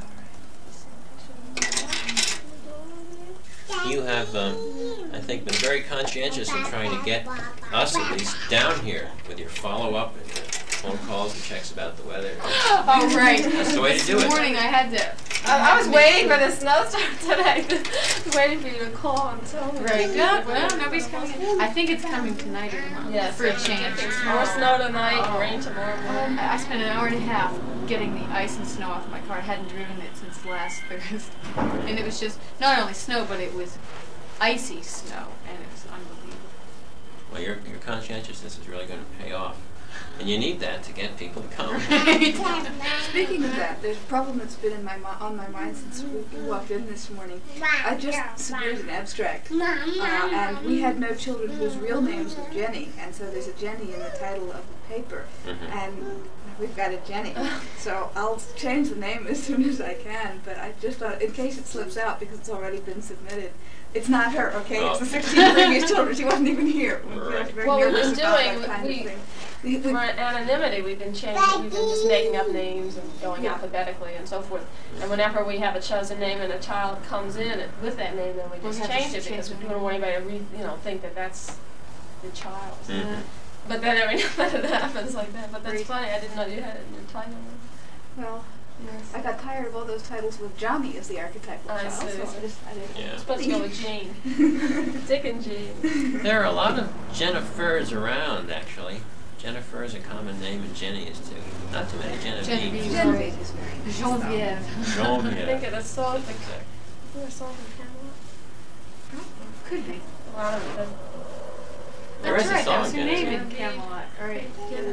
All right. You have, um, I think, been very conscientious in trying to get us at least down here with your follow-up and your phone calls and checks about the weather. Oh, right. That's the way to do This it. morning I had to. I, I was waiting for the snowstorm today. Waiting for you to call and tell me. Right. No, well, nobody's coming in. I think it's coming tonight or tomorrow. Yes. For a change. More snow tonight, rain tomorrow Um, morning. I I spent an hour and a half getting the ice and snow off my car. I hadn't driven it since last Thursday. And it was just not only snow, but it was icy snow. And it was unbelievable. Well, your, your conscientiousness is really going to pay off. And you need that to get people to come. Speaking of that, there's a problem that's been in my mi- on my mind since we walked in this morning. I just submitted an abstract, uh, and we had no children whose real names were Jenny, and so there's a Jenny in the title of the paper, Mhm. and we've got a Jenny. So I'll change the name as soon as I can, but I just thought, in case it slips out because it's already been submitted, it's not her, okay? It's the Oh. sixteen previous children. She wasn't even here. We were Right. very What we've nervous been about doing, that kind we- of thing. We- we- For anonymity, we've been changing, we've been just making up names and going alphabetically and so forth. And whenever we have a chosen name and a child comes in it- with that name, then we We'll just have to change it change because the we don't want anybody to read, you know, think that that's the child. Mhm. But then every now and then it happens like that. But that's Great. funny. I didn't know you had it in your title. Well, I got tired of all those titles with Johnny as the archetypal I child, see. so I just I didn't. Yeah. It's supposed to go with Jane. Dick and Jane. There are a lot of Jennifers around, actually. Jennifer is a common name, and Jenny is too. Not too many Genevieves. Genevieve. Genevieve is very nice. Genevieve. I think Jean-Pierre. of the song. Is there a song from Camelot? Could be. A lot of them. There That's is a right. song, That was her name in Genevieve. Camelot. All right.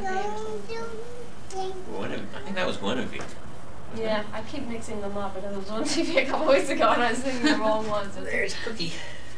Guinevere. I think that was Guinevere. Yeah, I keep mixing them up. And I was on T V a couple weeks ago and I was singing the wrong ones. There's Cookie.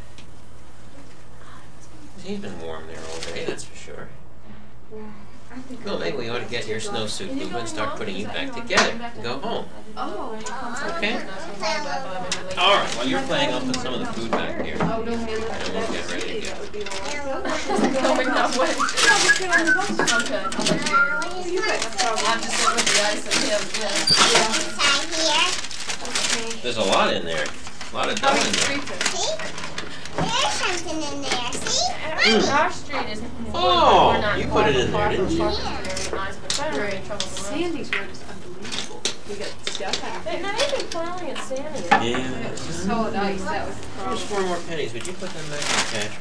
He's been warm there all day, that's for sure. I think Well, maybe we ought to get your snowsuit, Luba, and start putting you back together. Go home. Oh. Okay? All right, while you're playing, I'll put some of the food back here. Oh, don't get And we'll get ready to That go. would be a lot. Going that way. Okay, I'll let you go. You got no problem. I have to sit with the ice and him. Yeah. Inside here. There's a lot in there. A lot of dough in there. See? There's something in there. See? Our street is. Oh, we're not you far put it from in there, Parker. didn't you? Parker's very nice, but I'm having trouble with the road. Sandy's road is unbelievable. We got stuff out They, there. now they've been plowing at Sandy. Yeah. It was just solid ice. That was the There's problem. four more pennies. Would you put them back in the cash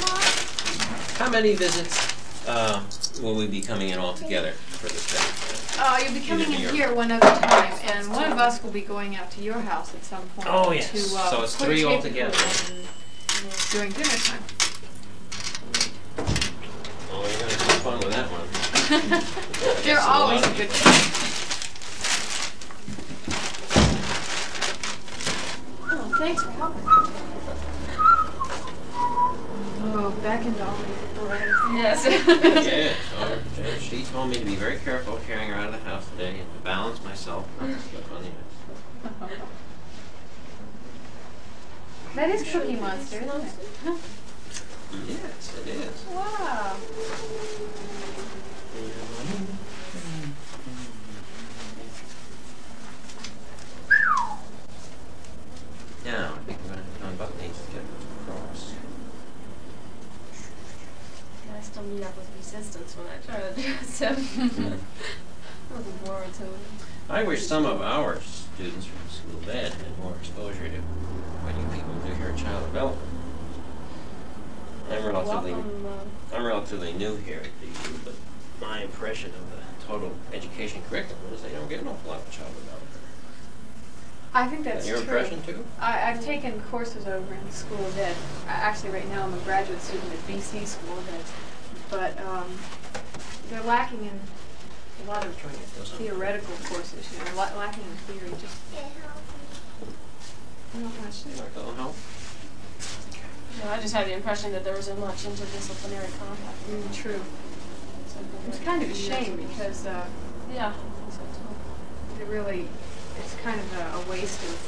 register? How many visits uh, will we be coming in all together for this day? Uh, you'll be coming in Either me or- here one other time, and one of us will be going out to your house at some point. Oh, yes. To, uh, So it's put a three tape altogether. recorder in during dinner time. Oh, you're gonna have fun with that one. They're Yes, a always lot a of good it. time. Oh, thanks for helping. Oh, back in Dolly. Yes. Yeah, so uh, she told me to be very careful carrying her out of the house today and to balance myself not to slip on the ice. That is Cookie Monster, isn't it? Yes, it is. Wow. Now, I think we're going to unbutton these to get across. I still meet up with resistance when I try to do it, so I wasn't forward to it. I wish some of our students from school of ed had more exposure to what you people do here at Child Development. I'm relatively, Welcome, uh, I'm relatively new here at D U, but my impression of the total education curriculum is they don't get an awful lot of child development. I think Is that's that your true. impression too? I, I've taken courses over in the School of Ed. I, actually, right now I'm a graduate student at B C School of Ed. But um, they're lacking in a lot of Trying to get those on. theoretical courses, you know, la- lacking in theory. Just not much. You like a little help? no, I just had the impression that there wasn't much interdisciplinary contact. Mm, true. It's kind of a shame because uh, Yeah. I think so too. it really, it's kind of a, a waste of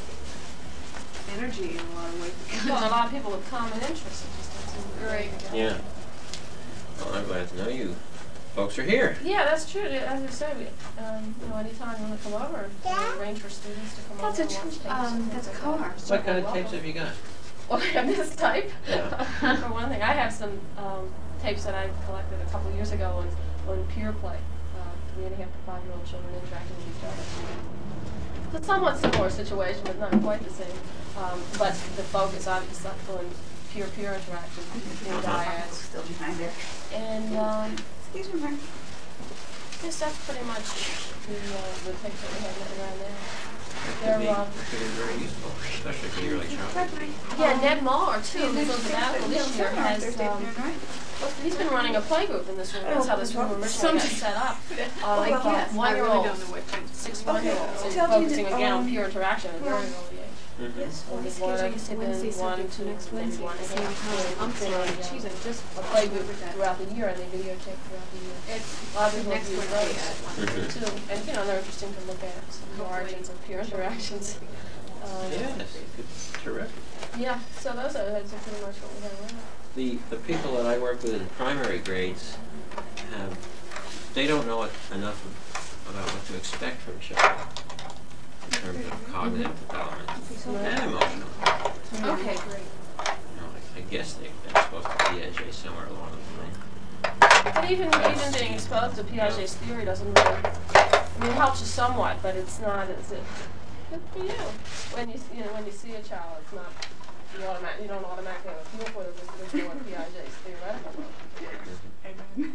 energy in a lot of ways. Well, a lot of people with common interests, it just doesn't seem to go Right. together. Yeah. Well, I'm glad to know you folks are here. Yeah, that's true. As I said, we, um, you know, anytime you want to come over, we arrange for students to come That's over a and watch tr- tapes um, and that's things a like car. that. What kind of tapes have you got? Well, I have this type. Yeah. For one thing, I have some um, tapes that I collected a couple years ago on, on peer play, uh, three and a half to five year old children interacting with each other. It's a somewhat similar situation, but not quite the same. Um, but the focus obviously on peer-peer interaction between dyads. Still behind there. And um, Excuse me, Mark. yes, that's pretty much the, uh, the tapes that we have around there. That could They're, be, uh, that could be very useful, especially for the early childhood. Yeah, Ned Muller, too, Yeah, who's on sabbatical this year, has, um, well, he's been running a play group in this room. That's how this room originally got set up. Uh, I like guess. I really one-year-olds, don't know what to six one-year-olds, and Tell me focusing that, again on um, peer interaction at a very well, early age. Mhm. Yes. Well, This there's one, case, I I guess guess, Wednesday been one, subject to two, next maybe Wednesday one at the and a same half. time. I'm It's sorry. a, uh, Jeez, I just a play group remembered that. throughout the year, and they videotape throughout the year. It's A lot of people next use Wednesday those. at one. Mhm. Too, and you know, they're interesting to look at, some of the Hopefully. origins of peer interactions. Um, Yes, terrific. Yeah, so those are, that's pretty much what we have around. The, the people that I work with in primary grades have, they don't know it enough about what to expect from children in terms of cognitive development and emotional. Okay, great. You know, I, I guess they've been exposed to Piaget somewhere along the line. But even even being exposed to Piaget's theory doesn't really, I mean, it helps you somewhat, but it's not as it. Good for you. When you s- you know when you see a child, it's not you automatic you don't automatically have a feel for them just because you know what Piaget's theoretical was. Amen.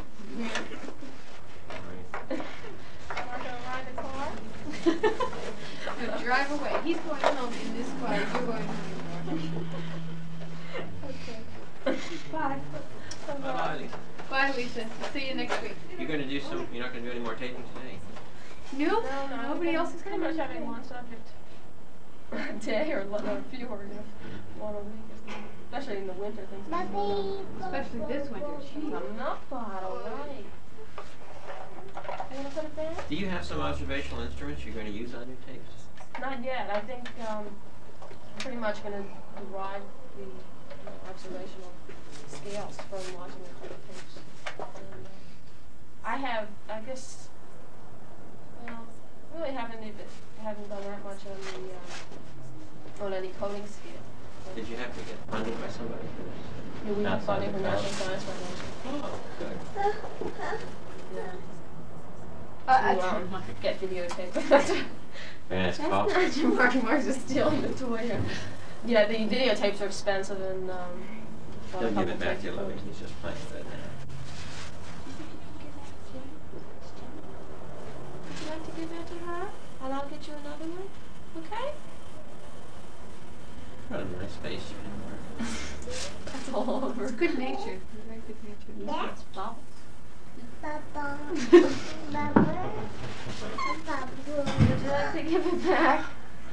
Right. Not gonna ride the car. No, drive away. He's going home in this car. You're going home. Okay. Bye. Bye-bye, Lisa. Bye, Lisa. See you next week. You're going to do some, you're not going to do any more taping today? No? No, no. Nobody else is pretty coming? much having one subject a day or le- or fewer, you know, one a week, isn't it? Especially in the winter, things like that. Especially this winter. Jeez. Enough bottle, right? You wanna put it there? Do you have some observational instruments you're going to use on your tapes? Not yet. I think um, I'm pretty much going to derive the you know, observational scales from watching the color tapes. And, uh, I have, I guess, well, really haven't even haven't done that much on the uh, on any coding scale. Did you have to get funded by somebody for this? Yeah, we have Outside funding the from National college? Science Foundation. Oh, good. Yeah. Uh, To um, get videotape. May I ask That's cost? not your Mark Mark's just stealing the toy here. Yeah, the videotapes are expensive and um bought a He'll give couple it back to you, tapes. Louie. He's just playing with it now. give that to her, and I'll get you another one. Okay? What a nice face you can wear. That's all over. It's good natured. Very good natured. Yeah. It's bubbles. Bubble. Bubble. Bubble. Would you like to give it back?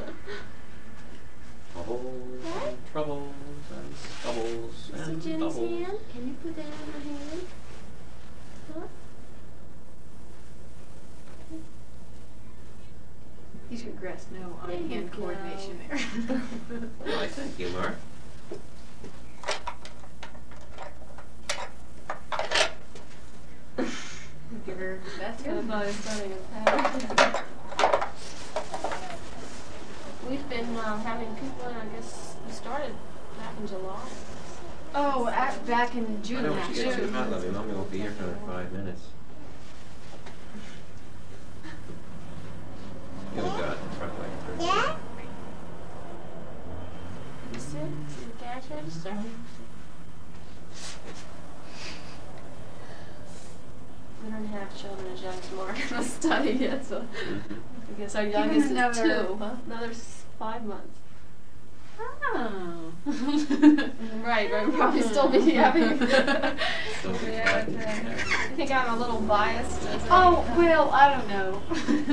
Bubbles and troubles and bubbles See and Jenny's bubbles. hand? Can you put that on her hand? Huh? He's regressed no There you eye-hand go. coordination there. Why, thank you, Mark. Give her, that's Kind good. of thought I was starting a pattern. We've been um, having people in, I guess, we started back in July. Oh, at, back in I June know what you get too actually. hot, Lovey. Mommy won't be here for another five minutes. You'll go out in front way first. Yeah. Register? See the cash register? We don't have children as young as Mark in the study yet, so Mhm. I guess our Give youngest him is another- two, huh? Another s- five months. Oh. Right, right, we'll probably still be having. Still be Yeah, fun. okay. I think I'm a little biased. as a- Oh, well, I don't know.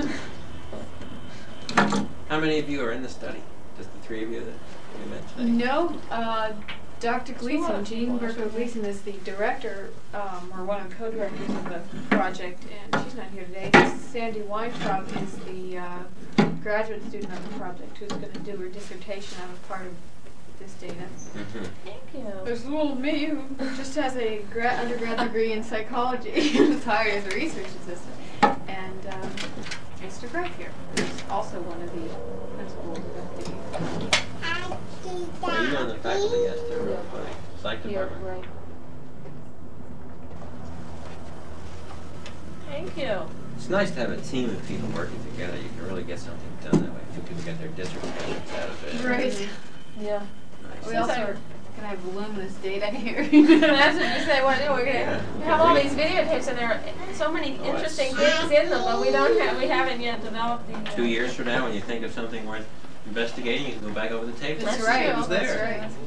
How many of you are in the study? Just the three of you that we met today? No, uh, Doctor Gleason, Sure. Jean Berko Gleason is the director, um, or one of the co-directors of the project, and she's not here today. Sandy Weintraub is the uh, graduate student of the project who's going to do her dissertation out of part of this data. Mm-hmm. Thank you. There's little me who just has a gra- undergrad degree in psychology and was hired as a research assistant. And um, Mister Greg here, who's also one of the principals of the Are you on the faculty, Esther, or Yeah. the psych Here, department? right. Thank you. It's nice to have a team of people working together. You can really get something done that way. Two people get their dissertations out of it. Right. Yeah. Nice. We Since also I- are going to have voluminous data here. That's what you say. What we're gonna Yeah. we have all these videotapes, and there are so many Oh, interesting that's- things in them, but we don't have. We haven't yet developed the. Uh, Two years from now, when you think of something worth investigating, you can go back over the tape. That's and right. see what was That's there. right.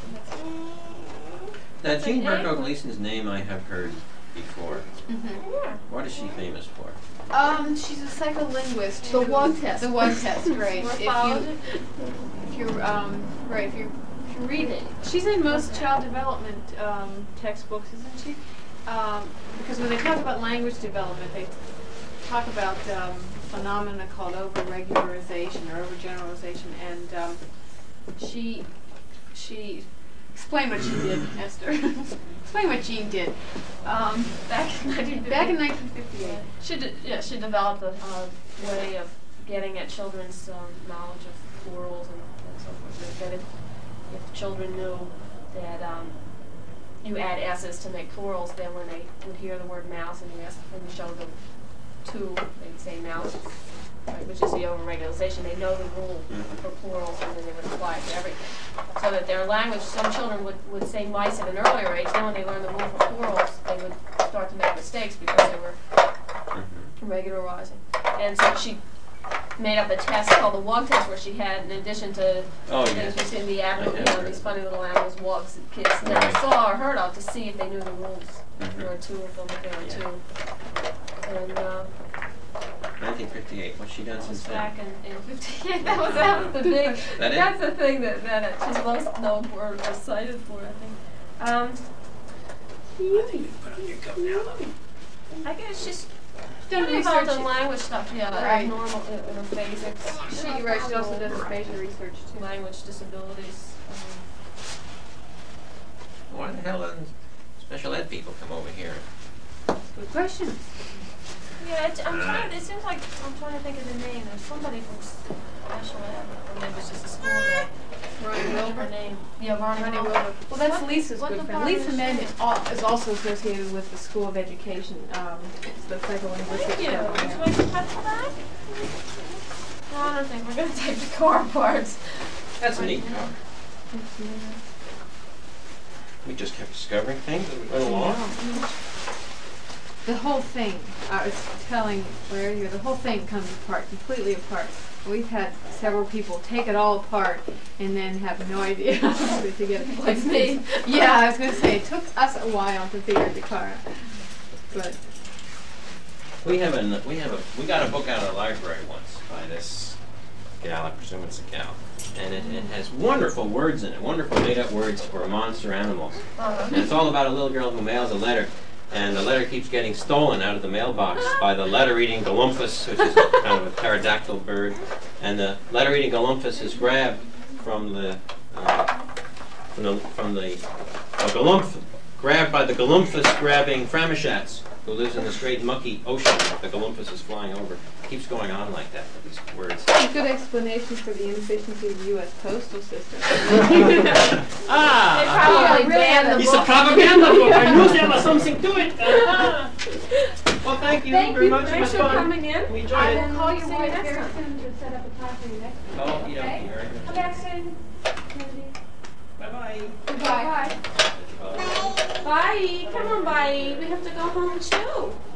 Now, Jean That's Berko right. Gleason's name I have heard before. Yeah. What is she famous for? Um, she's a psycholinguist. The who- one test. The one test, right. Morphology. If you, if you're, um, right, if you're, if you're reading, she's in most child development um, textbooks, isn't she? Um, because when they talk about language development, they talk about um, phenomena called overregularization or overgeneralization, and um, she, she, explain what she did, Esther. Explain what Jean did. Um, Back in nineteen fifty. back in nineteen fifty-eight. She de- yeah, she developed a uh, way of getting at children's um, knowledge of plurals and, and so forth. That if, if children knew that um, you add s's to make plurals, then when they would hear the word mouse and you asked when you showed them two, they'd say mouse, right, which is the overregularization. They know the rule for plurals, and then they would apply it to everything. So that their language, some children would, would say mice at an earlier age. Then when they learned the rule for plurals, they would start to make mistakes because they were Mm-hmm. regularizing. And so she made up a test called the WUG test, where she had, in addition to Oh, things yes. you see in the I animal, you have know, heard these of funny little animals, wugs that kids never Right. saw or heard of, to see if they knew the rules. Mhm. There are two of them, but there are Yeah. two. And uh, nineteen fifty-eight. What's she done that was since back then? in, in fifty-eight. That was, that was the big, That it? that's the thing that, that uh, she's most known for, or cited for, I think. Um, Put on your coat now, Lovey. I guess she's Done Done involved research. in language stuff, yeah, Right. abnormal uh, interphasics. She, right, she also does spatial research too. Language disabilities. Um, Why the hell doesn't special ed people come over here? Good question. yeah, it, I'm trying. It seems like I'm trying to think of the name. There's somebody from special ed, or maybe it's just a school guy. Ronnie Her Wilbur. name. Yeah, Ronnie, Ronnie Wilbur. Wilbur. Well, that's What- Lisa's what good friend. department Lisa is Mann she? is al- is also associated with the School of Education. Um, it's the psycholinguistics Thank you. Would you program. like to touch that? No, I don't think we're going to take the car parts. That's a neat car. We just kept discovering things as we went along. the whole thing, I was telling where here, the whole thing comes apart, completely apart. We've had several people take it all apart and then have no idea how to get it. Like me. Yeah, I was going to say, it took us a while to figure the car out. But We have a we have a we got a book out of the library once by this gal. I presume it's a gal, and it, it has wonderful words in it, wonderful made-up words for monster animals. And it's all about a little girl who mails a letter, and the letter keeps getting stolen out of the mailbox by the letter-eating Galumphus, which is a, kind of a pterodactyl bird. And the letter-eating Galumphus is grabbed from the uh, from the from the uh, Galumph, grabbed by the Galumphus grabbing Framishats, who lives in the straight mucky ocean that the Galumphus is flying over. It keeps going on like that with these words. a good explanation for the inefficiency of the U S postal system. Ah! They probably really banned the It's book. a propaganda book. I knew there was something to it. Ah. Well, thank you Thank very you. much. It Thanks was for fun. coming in. We enjoyed I it. will call your See you wife next very time. soon to set up a time for you next week. Oh, you know, Okay? very good. Come back soon. Bye-bye. Goodbye. Bye. Come on, bye. We have to go home too.